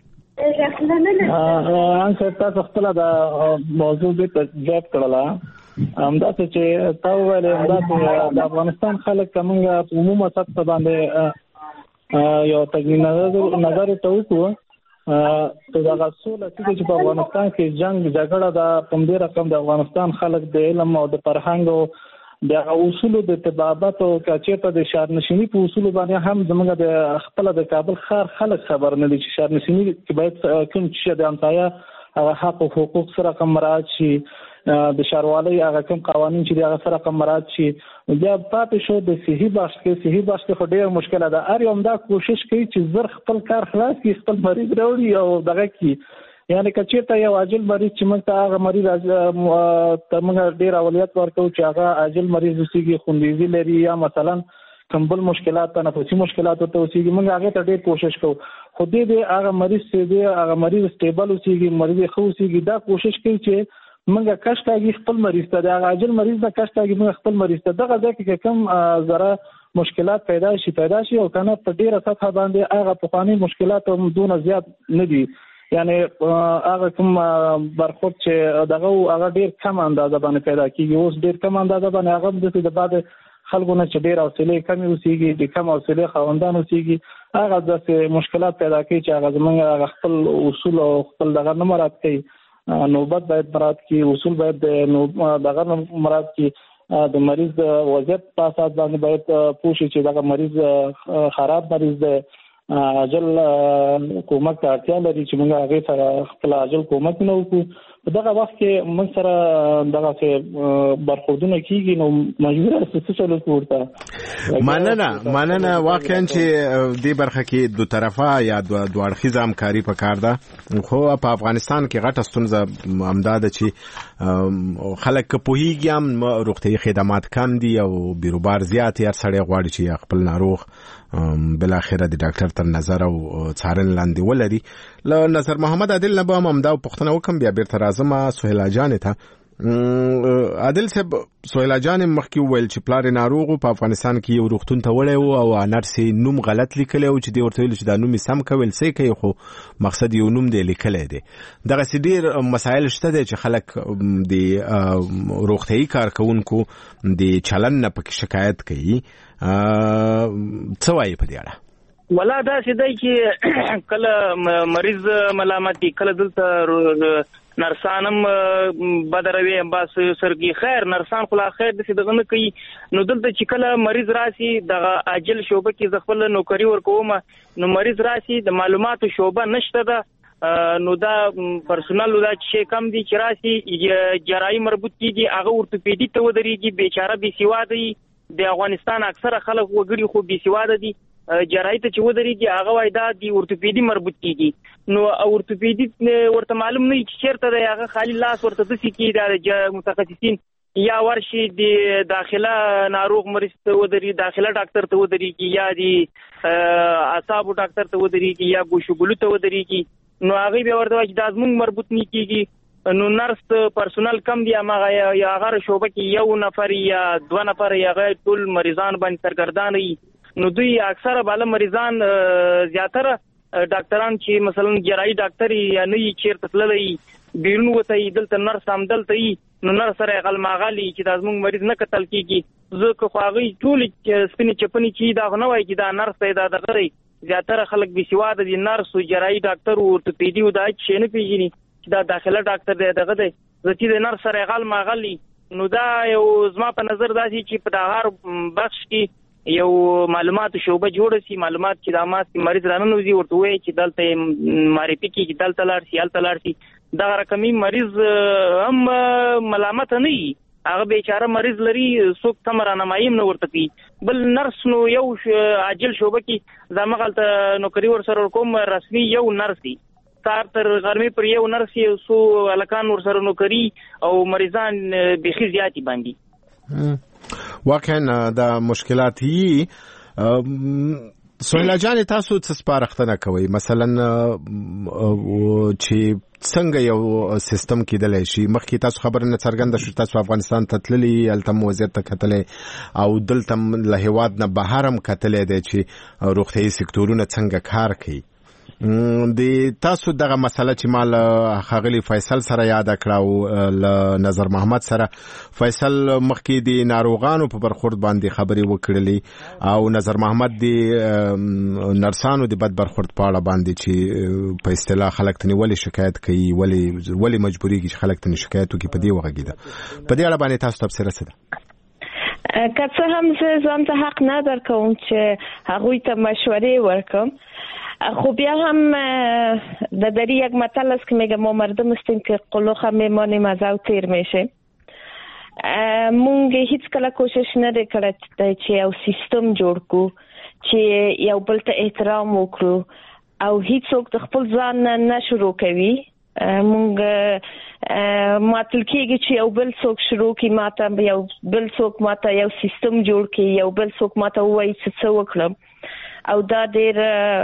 تاسو خپل د موضوع د جواب کړله همداسې چې تا وویل همداسې د افغانستان خلک کومه په عمومي سطح باندې یو تجزیه نظر ته وکړو ته دا غوښتل چې په افغانستان کې جنگ جګړه د کوم ډیر رقم د افغانستان خلک د علم او د فرهنګ او د اصولو د تبابت او کچېته د شهرنشینی په اصول باندې هم زموږ د خپل د کابل ښار خلک خبر نه دي چې شهرنشینی کې باید کوم چې د امتیا هغه حق او حقوق سره کوم مراعات شي، د شاروالۍ هغه کوم قوانين چې هغه سره کوم مراعات شي. بیا پاتې شو د صحي بخش کې خو ډېر مشکله ده. هر یو دا کوشش کوي چې زر خپل کار خلاص کړي، خپل مریض راوړي او دغه کې یعنی کچېته یو عاجل مریض چې موږ ته هغه مریض تر موږ ډېر اولویت ورکوو چې هغه عاجل مریض اوسېږي، خوندیزي لري یا مثلا کوم بل مشکلات تنفسي مشکلات ته اوسېږي، موږ هغه ته ډېر کوشش کوو. خو دې هغه مریض چې دی هغه مریض سټیبل اوسېږي، مریض ښه اوسېږي، دا کوشش کوي چې موږ کښتاږي خپل مریض ته د عاجل مریض نه کښتاږي موږ خپل مریض ته دغه ځکه چې کوم زره مشکلات پیدا شي او کنه په ډیره سطح باندې هغه پخوانی مشکلات هم دونه زیات نه دي، یعنی هغه کوم برخورد چې دغه هغه ډیر کم اندازه باندې پیدا کیږي. اوس ډیر کم اندازه باندې هغه د بعد خلکو نه چې ډیر حوصله کمی اوسېږي، د کم حوصله خواندان اوسېږي، هغه د مشکلات پیدا کوي چې هغه زموږ خپل اصول او خپل دغه نه مراد کوي. نوبت باید مراد کی، اصول باید دغه مراد کی، د مریض د وضعیت په اساس باندې باید پوښتنه چې دغه مریض خراب مریض دی، عاجل کومک ته اړتیا لري چې موږ هغه سره خپل عاجل کومک نه وکړو. دغه وخت کې موږ سره دغه برخوردونه کیږي نو مجبور څه چلو کوړه مننه واقعا چې دې برخه کې دوه طرفه یا دوه اړخیزه همکاري پکار ده خو په افغانستان کې غټه ستونزه امداد چې خلک پوهیږي هم روغتي خدمات کم دي او بیروبار زیات یې سړی غواړي چې خپل ناروغ بل اخره د ډاکټر تر نظر او څارن لاندې ولري. له نظر محمد عادل نه به امدا پښتنه وکم بیا بیرته راځم سهیلا جان ته. عادل صاحب سهیلا جان مخکې ویل چې پلار ناروغ په افغانستان کې یو روغتون ته وړي او نرسي نوم غلط لیکلی او چې دی ورته ویل چې دا نوم سم کوي سې کوي خو مقصد یو نوم دی لیکلی دی. دغه سډیر مسایل شته دي چې خلک د روغتي کارکونکو د چلن نه پکې شکایت کوي. څه وایي په دې اړه؟ ولا دا سیدای چې کله مریض ملامتي کله دلته نرسانم بدروي باس سرګي خیر نرسان خلا خیر د دغه نه کوي نو دلته چې کله مریض راسي د عاجل شوبه کې ځخل نوکری ورکوم نو مریض راسي د معلوماتو شوبه نشته ده نو دا پرسونل دا چې کم دي چې راسي جراحي مربوط کیږي هغه ورتوپیدي ته ودرېږي بیچاره بي سوادي د افغانستان اکثره خلک وګړي خو بي سواده دي جراحي ته چې ودرېږي هغه وای دا د ورتوپیدي مربوط کیږي نو ورتوپیدي ورته معلوم نه چې چیرته دی هغه خالی لاس ورته دسي کیږي د متخصصین یا ورشي د داخله ناروغ مریض ته ودرېږي داخله ډاکټر ته ودرېږي یا د اعصابو ډاکټر ته ودرېږي یا ګوشګلو ته ودرېږي نو هغه به ورته چې دا زموږ مربوط نه کیږي نو نرس پرسونل کم دی هغه یا هغه شوبه کې یو نفر یا دوه نفر یا ټول مریضان باندې سرګردان وي نو دوی اکثره بالا مریضان زیاتره ډاکټران چې مثلا جراحي ډاکټر یا نه چیرته تللی بیرون وته دلته نرس هم دلته نو نرس سره غلماغلی چې د زموږ مریض نه قتل کیږي زه خو هغه ټول سپینې چپنې چې دا نه وای چې دا نرس دی دا دغه زیاتره خلک بي سواده دي نرس او جراحي ډاکټر او ورتوپیدي او دا چې نه پیژني دا داخله ډاکټر دی دغه دی زتی د نرس سره غلماغلی نو دا یو زما په نظر داسي چې په هر بخش کې یو معلومات شوبه جوړ شي معلومات چې د ماس مریض راننوځي ورته وایي چې دلته معرفي کې چې دلته لاړ شي الته لاړ شي دا رقمي مریض هم ملامت نه وي هغه بیچاره مریض لري څوک تمرانمایي نه ورته کوي بل نرس نو یو عاجل شوبه کې زمغلته نوکری ور سره کوم رسمي یو نرسي تار تر غرمه پر یو نرسي سو الکان ور سره نوکری او مریضان بخي زیاتی باندې واقعا دا مشکلات هي سهیلا جان تاسو څه سپارښتنه کوي مثلا چې څنګه یو سیستم کېدلی شي مخکې تاسو خبره نه څرګنده شو تاسو افغانستان ته تللی هلته وضعیت ته کتلی او دلته له هېواد نه بهر هم کتلی دی چې روغتیایي سکتورونه څنګه کار کوي د تاسو دغه مسله چې مال خاغلی فیصل سره یاد کړو ل نظر محمد سره فیصل مخکې د ناروغانو په برخورد باندې خبري وکړلې او نظر محمد د نرسانو د بد برخورد په اړه باندې چې په اصطلاح خلک ته ولې شکایت کوي ولې مجبوري کې خلک ته شکایت وکړي په دې وغږیده په دې اړه باندې تاسو تفسیر څه که څه هم زه ځان ته حق نه درکوم چې هغوی ته مشورې ورکم خب بیا هم در یک مطلب است که میگه ما مردم هستیم که قلوخ هم میمانیم از او تیر میشه مونږ هیڅ کله کوشش نه کړی چې یو سیستم جوړ کو چې یو بل ته احترام وکړو او هیڅ څوک د خپل ځان نه شروع کوي مونږ ماتل کېږي چې یو بل څوک شروع کی ماته یو بل څوک ماته یو سیستم جوړ کی یو بل څوک ماته وایي څه وکړم او دا ډېر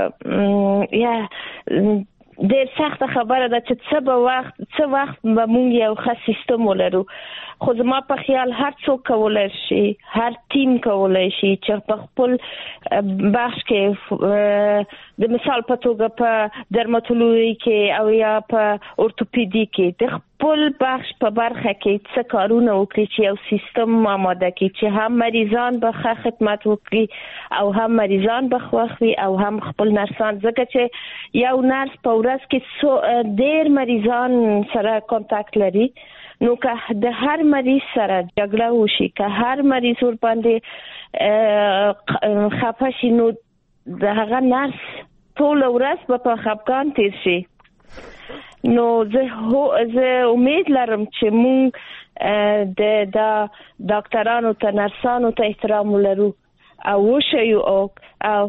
سخته خبره ده چې څه وخت به مونږ یو ښه سیستم ولرو خو زما په خیال هر څوک کولی شي هر ټیم کولی شي چې په خپل بخش کې د مثال په توګه په درماتولوژي کې او یا په اورتوپیدي کې د خپل بخش په برخه کې څه کارونه وکړي چې یو سیستم آماده کړي چې هم مریضان به ښه خدمت وکړي او هم مریضان به خوښ وي او هم خپل نرسان ځکه چې یو نرس په ورځ کې ډېر مریضان سره کانټاکټ لري نو که د هر مریض سره جګړه وشي که هر مریض ور باندې خفه شي نو د هغه نرس ټول ورځ په خفګان تیر شي نو زه امید لرم چې مونږ د ډاکټرانو ته نرسانو ته احترام ولرو او وشيو او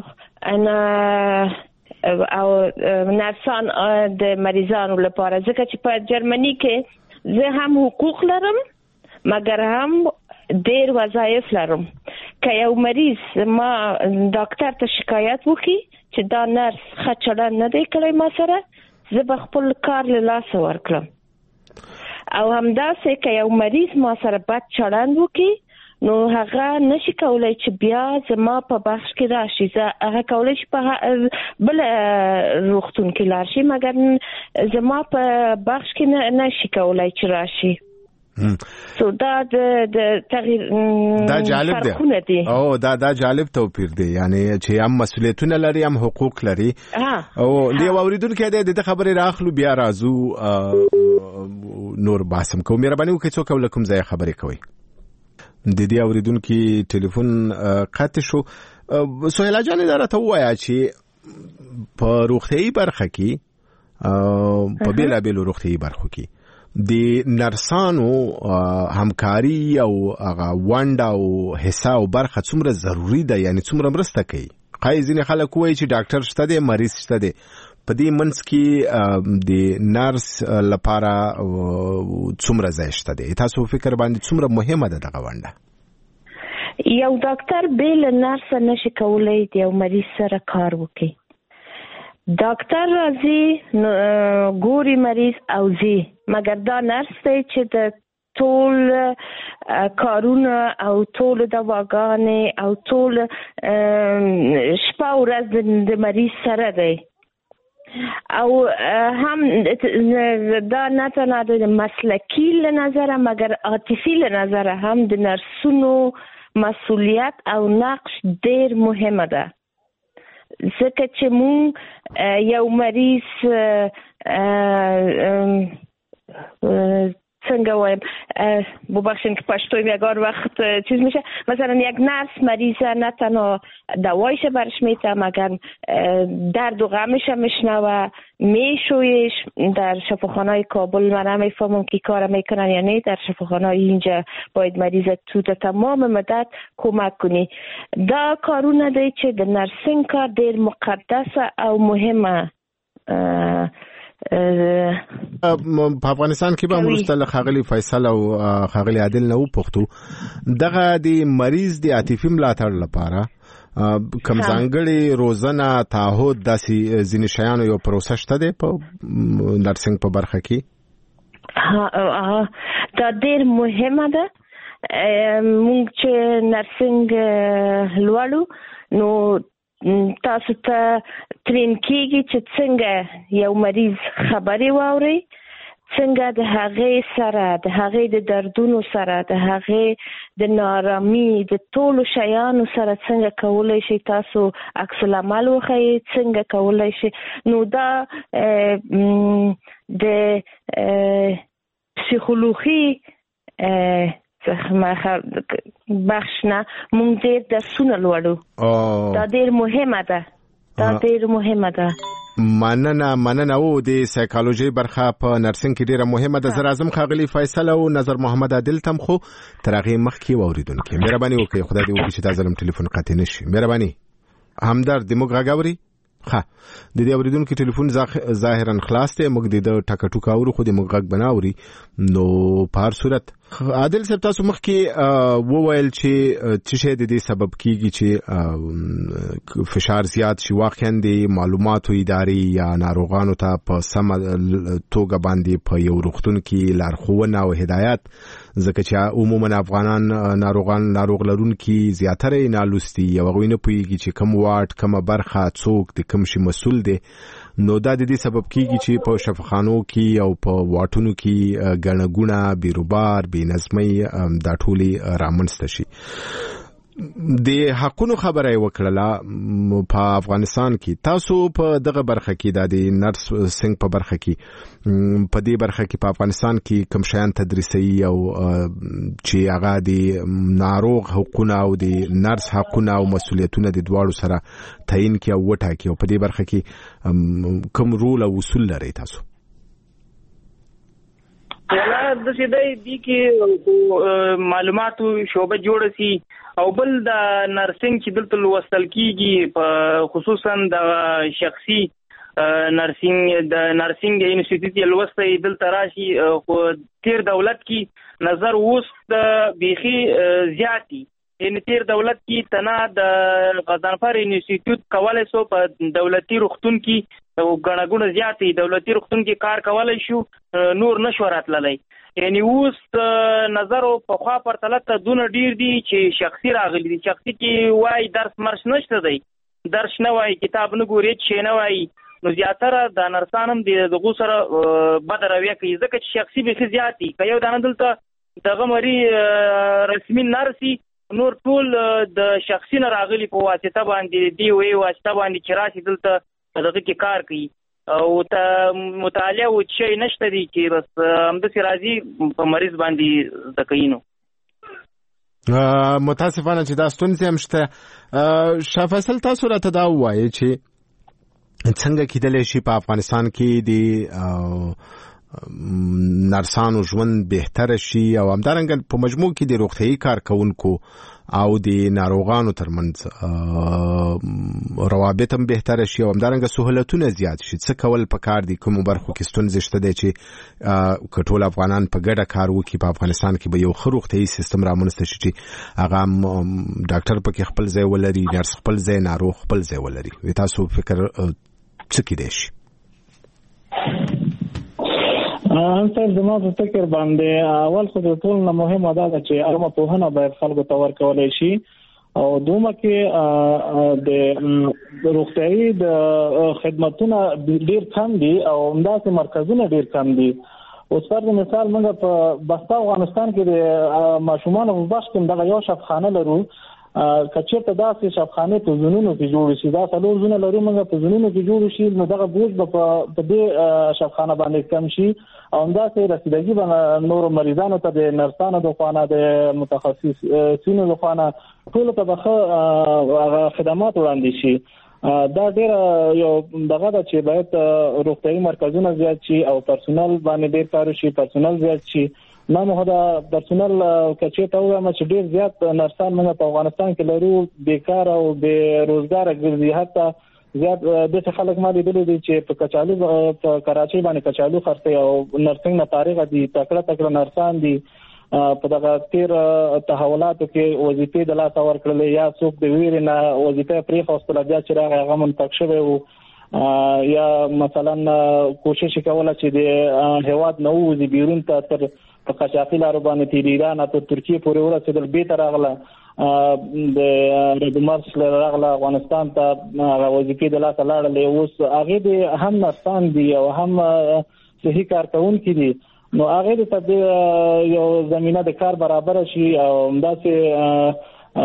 نرسان د مریضانو لپاره، ځکه چې په جرمني کې زه هم حقوق لرم مګر هم ډېر وظایف لرم. که یو مریض ما ډاکټر ته شکایت وکړي چې دا نرس ښه چلند نه دی کړی ما سره، زه به خپل کار له لاسه ورکړم. او همداسې که یو مریض ما سره بد چلند وکړي نو هغه نشي کولای چې بیا زما په بخش کې راشي. هغه کولای شي په بل روغتون کې لاړ شي مګر زما په بخش کې نشي کولای چې راشي. سو دا د تغییر دا جالب دی او دا جالب توپیر دی، یعنی چې هم مسؤلیتونه لري هم حقوق لري. او یو اوریدونکو د خبرې راخلو بیا راځو نور باسم کوم. مهرباني وکړئ څوک ولکم ځای خبرې کوي. د دې اوریدونکو ټلیفون قطع شو. سهیلا جان دا راته وایا چې په روغتيایي برخه کې په بیلابیلو روغتيایي برخو کې د نرسانو همکاري او هغه ونډه او حصہ او برخه څومره ضروری ده، یعنی څومره مرسته کوي. خای ځینې خلک وایي چې ډاکټر شته دی مریض شته دی، په دې منځ کې د نرس لپاره څومره ځای شته دی؟ تاسو فکر باندې څومره مهمه ده دغه ونډه؟ یو ډاکټر بیل نرس نشي کولای د یو مریض سره کار وکړي. ډاکټر راځي ګوري مریض او زی مګر دا نرس دی چې د ټول کارونه او ټول دواګانې او ټول شپه ورځ د مریض سره دی. او هم دا نه تنها د مسلکی له نظره مګر عاطفي له نظره هم د نرسونو مسؤلیت او نقش ډیر مهمه ده. ځکه چې مونږ یو مریض څنګه وایم ببخشید که پشتوی یگار وقت چیز میشه، مثلا یک نرس مریض نه تنها دوایش برش میته مگر درد و غمش میشنوه میشویش. در شفاخانه‌های کابل من نمیفهمم که کار میکنن یا نه، در شفاخانه‌های اینجا باید مریض تو تمام مدت کمک کنی. دا کارونه دی چې د نرسینګ کار ډیر مقدس او مهمه په افغانستان کې به مرسته خاغلی فیصل او خاغلی عادل نه وپختو دغه د مریض د عاطفي ملاتړ لپاره کم ځانګړي روزنه تعهد داسې ځینې شیانو یو پروسه شته دی په نرسینګ په برخه کې؟ دا ډېر مهمه ده. مونږ چې نرسینګ لولو نو تاسو ته ترین کېږي چې څنګه یو مریض خبرې واوري، څنګه د هغې سره د هغې د دردونو سره د هغې د نارامي د ټولو شیانو سره څنګه کولی شي تاسو عکس العمل وښیئ، څنګه کولی شي. نو دا د پسیخولوژي بخش نه مونږ ډېر درسونه لولو. دا ډېر مهمه ده. مننه. او د سایکالوژي برخه په نرسینګ کې ډیره مهمه ده. زه راځم خاغلی فیصل او نظر محمد عادل تم خو تر هغه مخکې واوریدونکو مهرباني وکړئ خدای دې وکړي چې تاسو زلم ټلیفون قطع نشي. مهرباني همدرد د موږ غاوري ښه د دې اوریدونکو ټلیفون ظاهرا خلاص دی، موږ د ټکا ټوکا اورو خو د موږ غږ بناوري. نو په هر صورت عادل صاحب تاسو مخکې وویل چې څه د دې سبب کیږي چې فشار زیات شي، واقعا د معلوماتو ادارې یا ناروغانو ته په سم توګه باندې په یو روغتون کې لارښوونه او هدایت، ځکه چې عموما افغانان ناروغ لرونکي زیاتره نالوستي یا هغوی نه پوهیږي چې کوم واټ کومه برخه څوک د کوم شي مسؤل دی. نو دا د دې سبب کیږي چې په شفاخانو کې او په واټونو کې ګڼه ګوڼه، بیروبار، بې نظمۍ دا ټولې رامنځته شي. د حقونو خبره وکړه په افغانستان کې. تاسو په دغه برخه کې د نرسینګ په برخه کې په دې برخه کې په افغانستان کې کوم شیان تدریسي او چې هغه د ناروغ حقوقونه او د نرس حقوقونه او مسؤلیتونه د دواړو سره تعین کې او وټاکي، او په دې برخه کې کوم رول او اصول لري تاسو؟ ولا د سیدای دي کې معلوماتو شوبه جوړ سي او بل د نرسنګ چې دلته لوستل کیږي په خصوصا د شخصي نرسنګ د نرسنګ انسټیټیوټ لوستي دلته راشي خو تیر دولت کې نظر اوس د بيخي زیاتی ان تیر دولت کې تنا د غضنفر انسټیټیوټ کولای سو په دولتي روغتون کې غړغړ زیاتی دولتي روغتون کې کار کولای شو نور نشو راتللی یعنی اوس نظر په خوا پرتله ته دونه ډیر دي چې شخصي راغلي دي شخصي کې وای درس مرش نشته دی درس نه وای کتاب نه ګوري چې نه وای نو زیاتره د نرسانم د غوسره بدروي کوي ځکه چې شخصي به زیاتی کيو د دلته دغه مری رسمي نرسي نور ټول د شخصي نه راغلي په واسطه باندې دی وی واسطه باندې چې راشي دلته دغه کې کار کوي او ته مطالعه او شي نشته دي چې بس همدسي راځي په مریض باندې دکینو متاسفانه چې دا ستونزې هم شته شافصل تاسو راته دا وایي چې څنګه کېدلی شي په افغانستان کې د نرسانو ژوند بهتر شي او همدارنګه په مجموع کې د روغتيایي کارکونکو او د ناروغانو ترمنځ روابط هم بهتر شي او همدارنګه سہولتونه زیات شي څه کول پکار دي کوم برخو کې ستونزې شته دي چې کټول افغانان په ګډه کار وکړي په افغانستان کې به یو ښه روغتيایي سیستم رامنځته شي چې هغه ډاکټر پکې خپل ځای ولري نرس خپل ځای ناروغ خپل ځای ولري تاسو فکر څه کېدای شي انصر زما په فکر باندې اول خو د ټول نه مهمه ده چې عامه پوهنه باید خلکو ته ورکولای شي او دومره کې د روغتيایي د خدماتونه ډیر کم دي او همداسې مرکزونه ډیر کم دي اوس پر مثال موږ په بستا افغانستان کې د ماشومان په بخش کې دغه یو شفخانه لرو کچېته داسې شفخانه په زونونو کې جوړ شي دا څلور زونه لرو موږ په زونونو کې جوړ شي نو دغه بوج په دې شفخانه باندې کم شي او همداسې رسیدګي به نور مریضانو ته د نرسانو د خوانه د متخصصینو د خوانه ټول ته به خدمات وړاندې شي دا ډیر یو دغه د چې باید روغتيایي مرکزونه زیات شي او پرسونل باندې ډیر کار شي پرسونل زیات شي نو موږ دا پرسونل کچې ته وایم چې ډیر زیات نرسان موږ په افغانستان کې لرو بیکار او بے روزګار ګرځي حتی زیات د خلک ما لیدل دي چې په کچالو په کراچۍ باندې کچالو خرڅي او نرسنګ نه تاریخ دي تکړه نرسان دي په دغه تیر تحولاتو کې وظیفې د لاس ورکړل یا څوک د ویرې نه وظیفه پرې خوستل بیا چې هغه منتخب شوی او یا مثلا کوشش کوله چې د هواد نو وزي بیرون ته تر په قاچاقي لارو باندې تیر ایران ته ترکیه پورې ورسېدل به تر اغله د ریډمارس راغله افغانستان ته وظیفې د لاس لاړلې اوس هغه د هم نرسان دي او هم صحي کارکونکي دي نو هغه ته یو زمينه د کار برابر شي او همداسې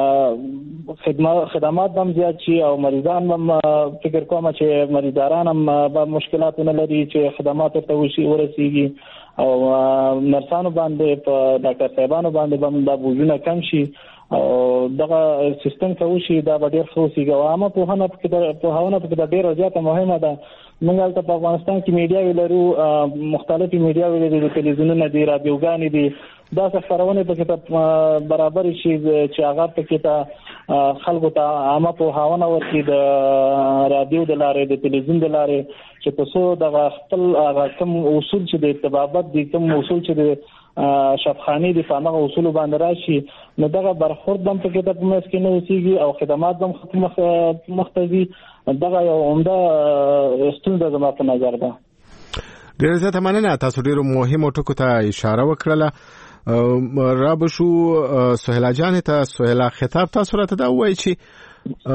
خدمات هم زیات شي او مریضان هم فکر کوم چې مریضان هم به مشکلات نه لري چې خدمات ته ورسیږي او نرسانو باندې په ډاکټر صاحبانو باندې هم د بوجونه کم شي او دغه سیستم ته وشي دا به ډیر ښه شي عامه پوهنه په ډیر زیاته مهمه ده موږ ته په افغانستان کې میډیا لرو مختلفي میډیا لرو تلویزیونونه دي رادیوګانې دي دا څه خبرونه په برابر شي چې هغه په کې خلکو ته عامه پوهاونه ورکړي د رادیو د لارې د تلویزیون د لارې چې تاسو د خپل کوم اصول چې د اتباعات دي کوم اصول چې د شفخاني د فامغه اصول باندې راشي نو دغه برخورد هم په کې د پمس کې نه وسیږي او خدمات هم مختزي دغه یو عمده ستونزه زما په نظر ده. ډېر زیاته مننه تاسو ډېر مهمو ټکو ته اشاره وکړه رابشو سهیلا جان ته سهیلا خطاب تاسو راته دا وایي چې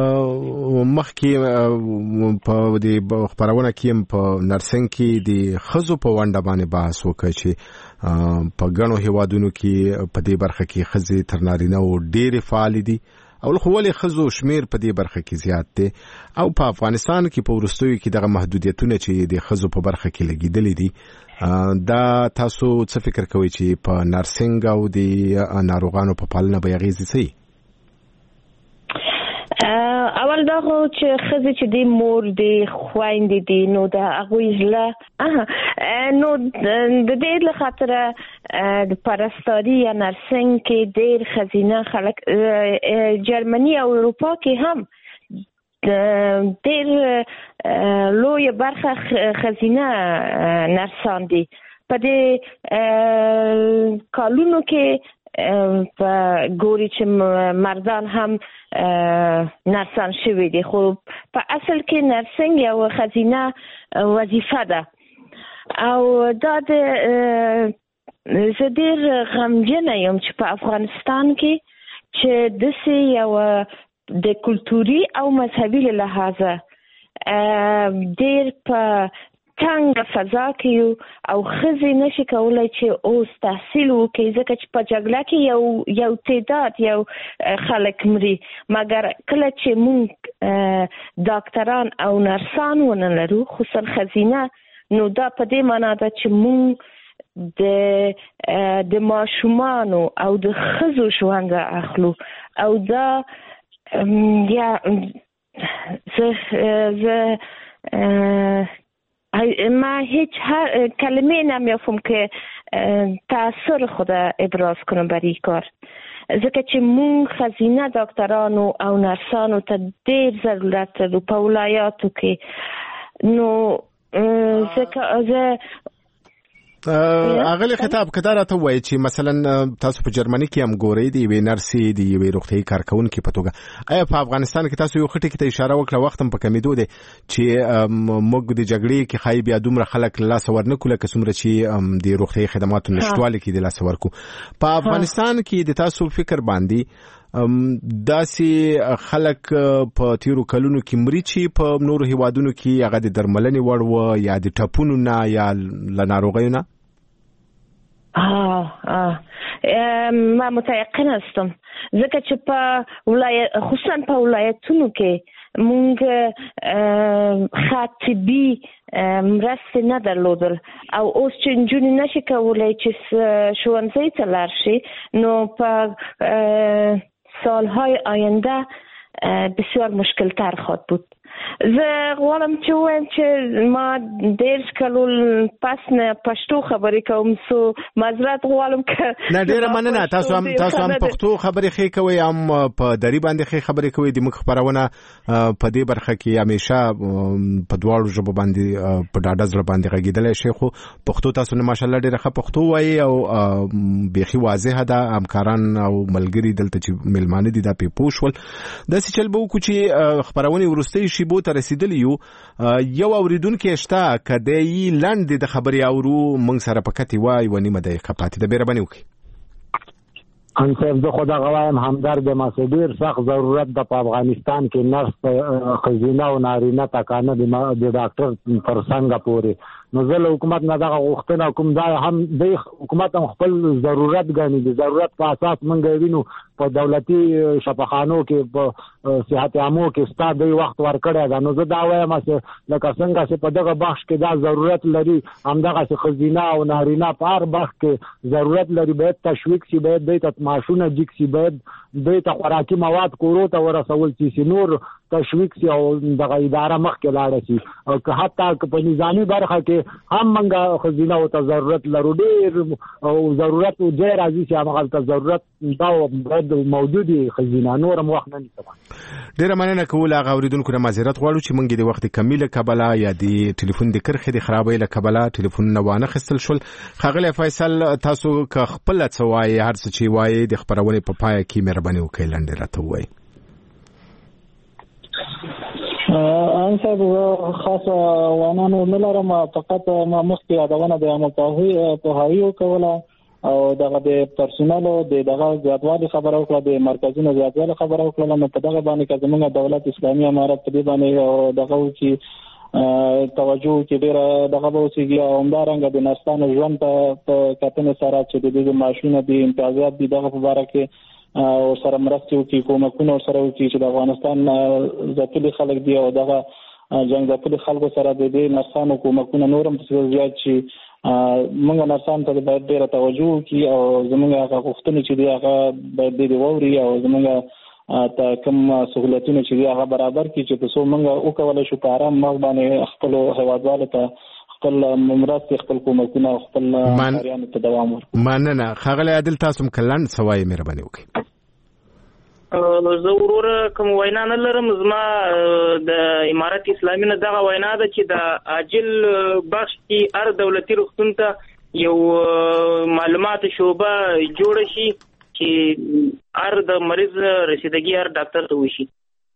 مخکې په دې خبرونه کې په نرسنګ کې د خزو په ونده باندې بحث وکړي چې په ګڼو هیوادونو کې په دې برخه کې خزي تر نارینه او ډېر فعال دي او خو ولې خزو شمیر په دې برخه کې زیات دي او په افغانستان کې په ورستوي کې دغه محدودیتونه چې د خزو په برخه کې لګیدلې دي دا تاسو څه فکر کوئ چې په نرسنګ او د ناروغانو په پالنه به اغیزه سي؟ اول دا خو چې خزه چې د مور د خويندې دي نو دا هغه ځله نو د دې له خاطر د پرستاري یا نرسنګ کې ډېر خزینه خلک جرمني او اروپا کې هم ډېر لوی برخه خزینه نرسان دي په دې کالونو کې په ګوري چې مردان هم نرسان شوي دي خو په اصل کې نرسنګ یو خزینه وظیفه ده او دا د زه ډېر غمجنه یم چې په افغانستان کې چې داسې یو د کلتوري او مذهبي له لحاظه ډېر په څنګه فضا کې او خزي نشي کولای چې اوس تحصیل وکړي ځکه چې په جګړه کې یو تعداد یو خلک مري مګر کله چې مونږ ډاکټران او نرسان ونه لرو خصوصا خزینه نو دا په دې معنی ده چې مونږ د ماشومانو او د خزو ژوند اخلو او دا یا زه ما هیچ کلمه نمیافم که تاثیر خود ابراز کنم بر این کار ځکه چې مونږ خزینه ډاکټرانو او نرسانو ته ډېر ضرورت لرو په ولایاتو کې نو ځکه زه اغلی خطاب کدار ته وایي چې مثلا تاسو په جرمني کې هم ګورئ د یوې نرسې د یوې روغتیايي کارکونکي په توګه آیا په افغانستان کې تاسو یو خټه کې ته اشاره وکړه وخت هم په کمیدو دی چې موږ د جګړې کې خای بیا دومره خلک لاس ورنه کوله که څومره چې د روغتیايي خدماتو نشټوالي کې د لاس ورکو په افغانستان کې د تاسو فکر باندې داسې خلک په تیرو کلونو کې مري چې په نورو هیوادونو کې هغه د درملنې وړ و یا د ټپونو نه یا له ناروغیو نه ما متيقنه هستم ځکه چې په خصوصا په ولایتونو کې مونږ خاطبي مرستې نه درلودل او اوس چې نجونې نشي کولای چې ښوونځي ته لاړ شي نو په سالهای آینده بسیار مشکلتر خواهد بود زه غواړم چې وایم چې ما ډېر کلو پس نه پښتو خبرې کوم سو معذرت غواړم که نه ډېره مننه تاسو هم پښتو خبرې ښې کوئ هم په دري باندې ښې خبرې کوئ د موږ خپرونه په دې برخه کې همیشه په دواړو ژبو باندې په ډاډه زړه باندې غږېدلی شي خو پښتو تاسو نه ماشاءالله ډېره ښه پښتو وایي او بیخي واضحه ده همکاران او ملګري دلته چې میلمانه دي دا پې پوه شول داسې چل به وکړو چې خپرونې وروستۍ شیبو ته رسیدلی یو اوریدونکی شته که دی لنډ د خبرې اورو موږ سره په کتې وای و نیمه دقیقه پاتې ده مهرباني وکړئ ان صاحب زه خو دغه وایم همدرد یم چې ډېر سخت ضرورت ده په افغانستان کې نرس ښځینه او نارینه تکانه د ډاکټر تر څنګه پورې نو زه له حکومت نه دغه غوښتنه کوم دا هم د حکومت هم خپل ضرورت ګڼي د ضرورت په اساس موږ وینو په دولتي شفاخانو کې په صحت عامو کې ستا دوی وخت ورکړی ده نو زه دا وایم چې لکه څنګه چې په دغه بخش کې دا ضرورت لري همدغسې ښځینه او نارینه په هر بخش کې ضرورت لري باید تشویق شي باید دوی ته معاشونه جګ شي باید دوی ته خوراکي مواد کورو ته ورسول شي نور تشویق شي او دغه اداره مخکې لاړه شي او که حتی په نظامي برخه کې هم موږ ښځینه او ته ضرورت لرو ډېر او ضرورت ځای راځي چې همغلته ضرورت دا باید موجود وي ښځینه نور هم وخت نه نیسم ډېره مننه کوو هغه اورېدونکو نه معذرت غواړو چې موږ د وخت کمي له کبله یا د ټلیفون د کرښې د خرابۍ له کبله ټلیفونونه وانخیستل شول ښاغلی فیصل تاسو که خپله څه وایي هر څه چې وایي د خپرونې په پایه کې مهرباني وکړئ لنډې راته ووایي ان صاحب خاصه وانا نه لرم فقط ما مخکې یادونه د عامه پوهاوی کوله او دغه د پرسونالو دغه زیاتوالي خبره وکړه د مرکزونو زیاتوالي خبره وکړه نو په دغه باندې که زموږ دولت اسلامي امارت په دې باندې دغه چې توجه کې ډېره دغه به وسیږي او همدارنګه د نرسانو ژوند په کتنې سره چې د دې معاشونه د امتیازات دي دغه په باره کې او سره مرستې وکړي کومکونه ورسره وکړي چې د افغانستان ځپلي خلک دي او دغه جنګ ځپلي خلکو سره د دې نرسانو کومکونه نور هم زیات شي موږ نرسانو ته باید ډېره توجه وکړي او زموږ هغه غوښتنې چې دي هغه باید ډېرې واوري او زموږ ته کوم سہولتونه چې هغه برابر کړي چې تاسو موږ وکولای شو په آرام مخ باندې خپل هیوادوالو ته خپل مرستې خپل کومکونه خپل کاریانو ته دوام ورکړي. مننه ښاغلی عادل، تاسو مکلن سوای مهرباني وکړئ. زه وروره کوم وینا نه لرم. زما د امارت اسلامي نه دغه وینا ده چې د عاجل بخش کې هر دولتي روغتون ته یو معلومات شعبه جوړ شي چې هر د مریض رسیدګي هر ډاکټر ته وشي.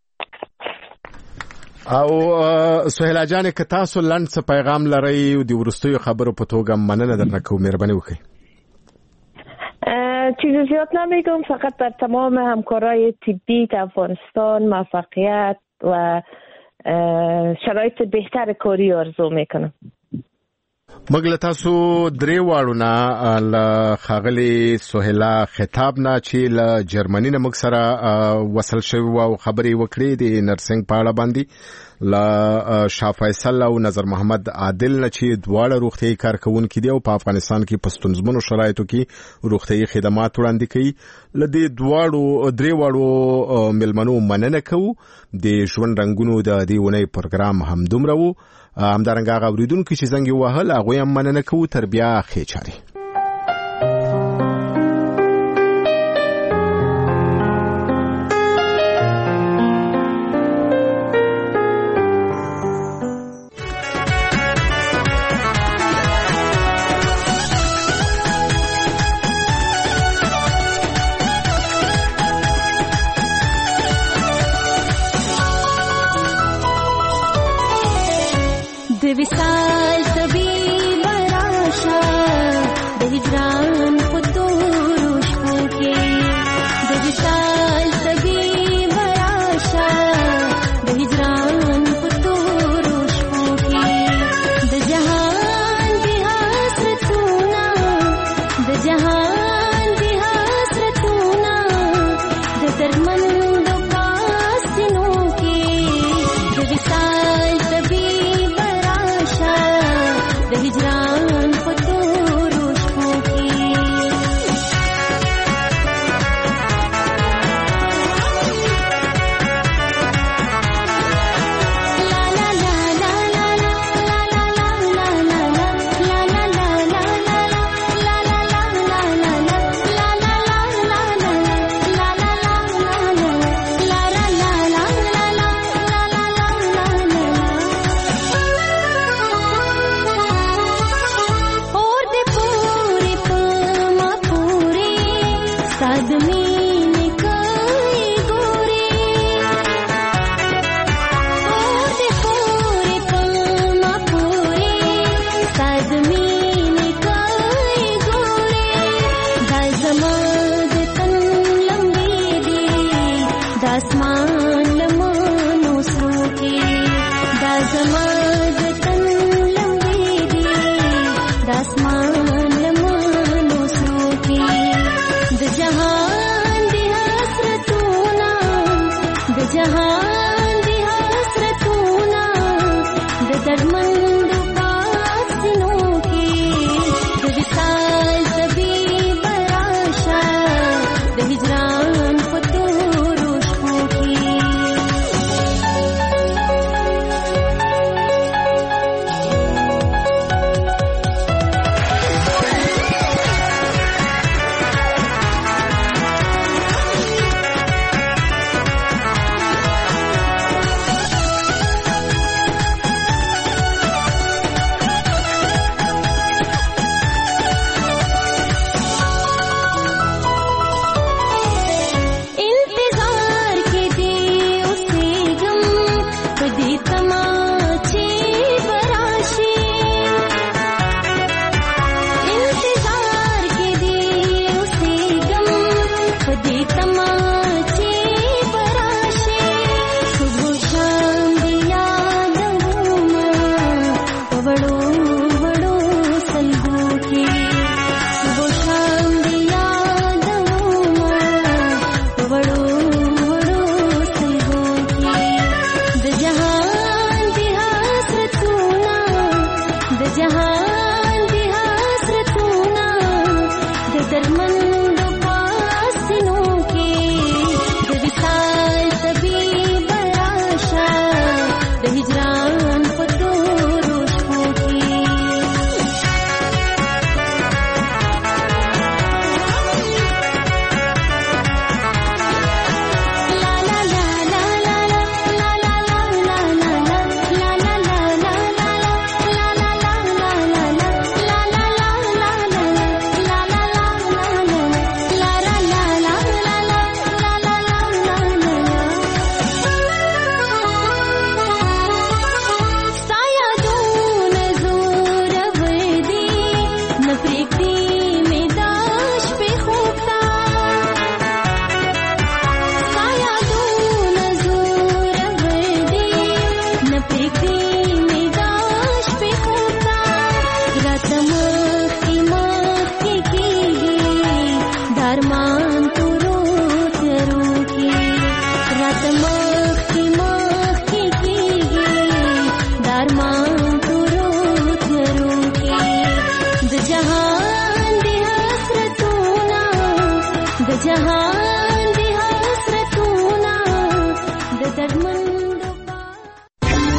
او سهیلا جان که تاسو لند څه پیغام لرئ د ورستیو خبرو په توګه مننه درنه کوم، مهرباني وکړئ. چیز زیاد نمیگم، فقط در تمام همکارای طبی افغانستان موفقیت و شرایط بهتر کاری آرزو میکنم. موږ له تاسو درې واړو نه له ښاغلې سهیلا خطاب نه چې له جرمني نه موږ سره وصل شوي او خبرې وکړې د نرسنګ په اړه باندې، له شاه فیصل او نظر محمد عادل نه چې دواړه روغتیايي کارکونکي دي او په افغانستان کې په ستونزمنو شرایطو کې روغتیايي خدمات وړاندې کوي. له دې درې واړو مېلمنو مننه کوو. د ژوند رنګونو د دې ونې پروګرام همدومره وو. همدارنګه هغه اوریدونکو چې زنګ ووهل هغوی هم مننه کوو. تر بیا ښې چارې. विशाल तभी बराशा दहिजरान जहां هجران په تورو شپو کې जहां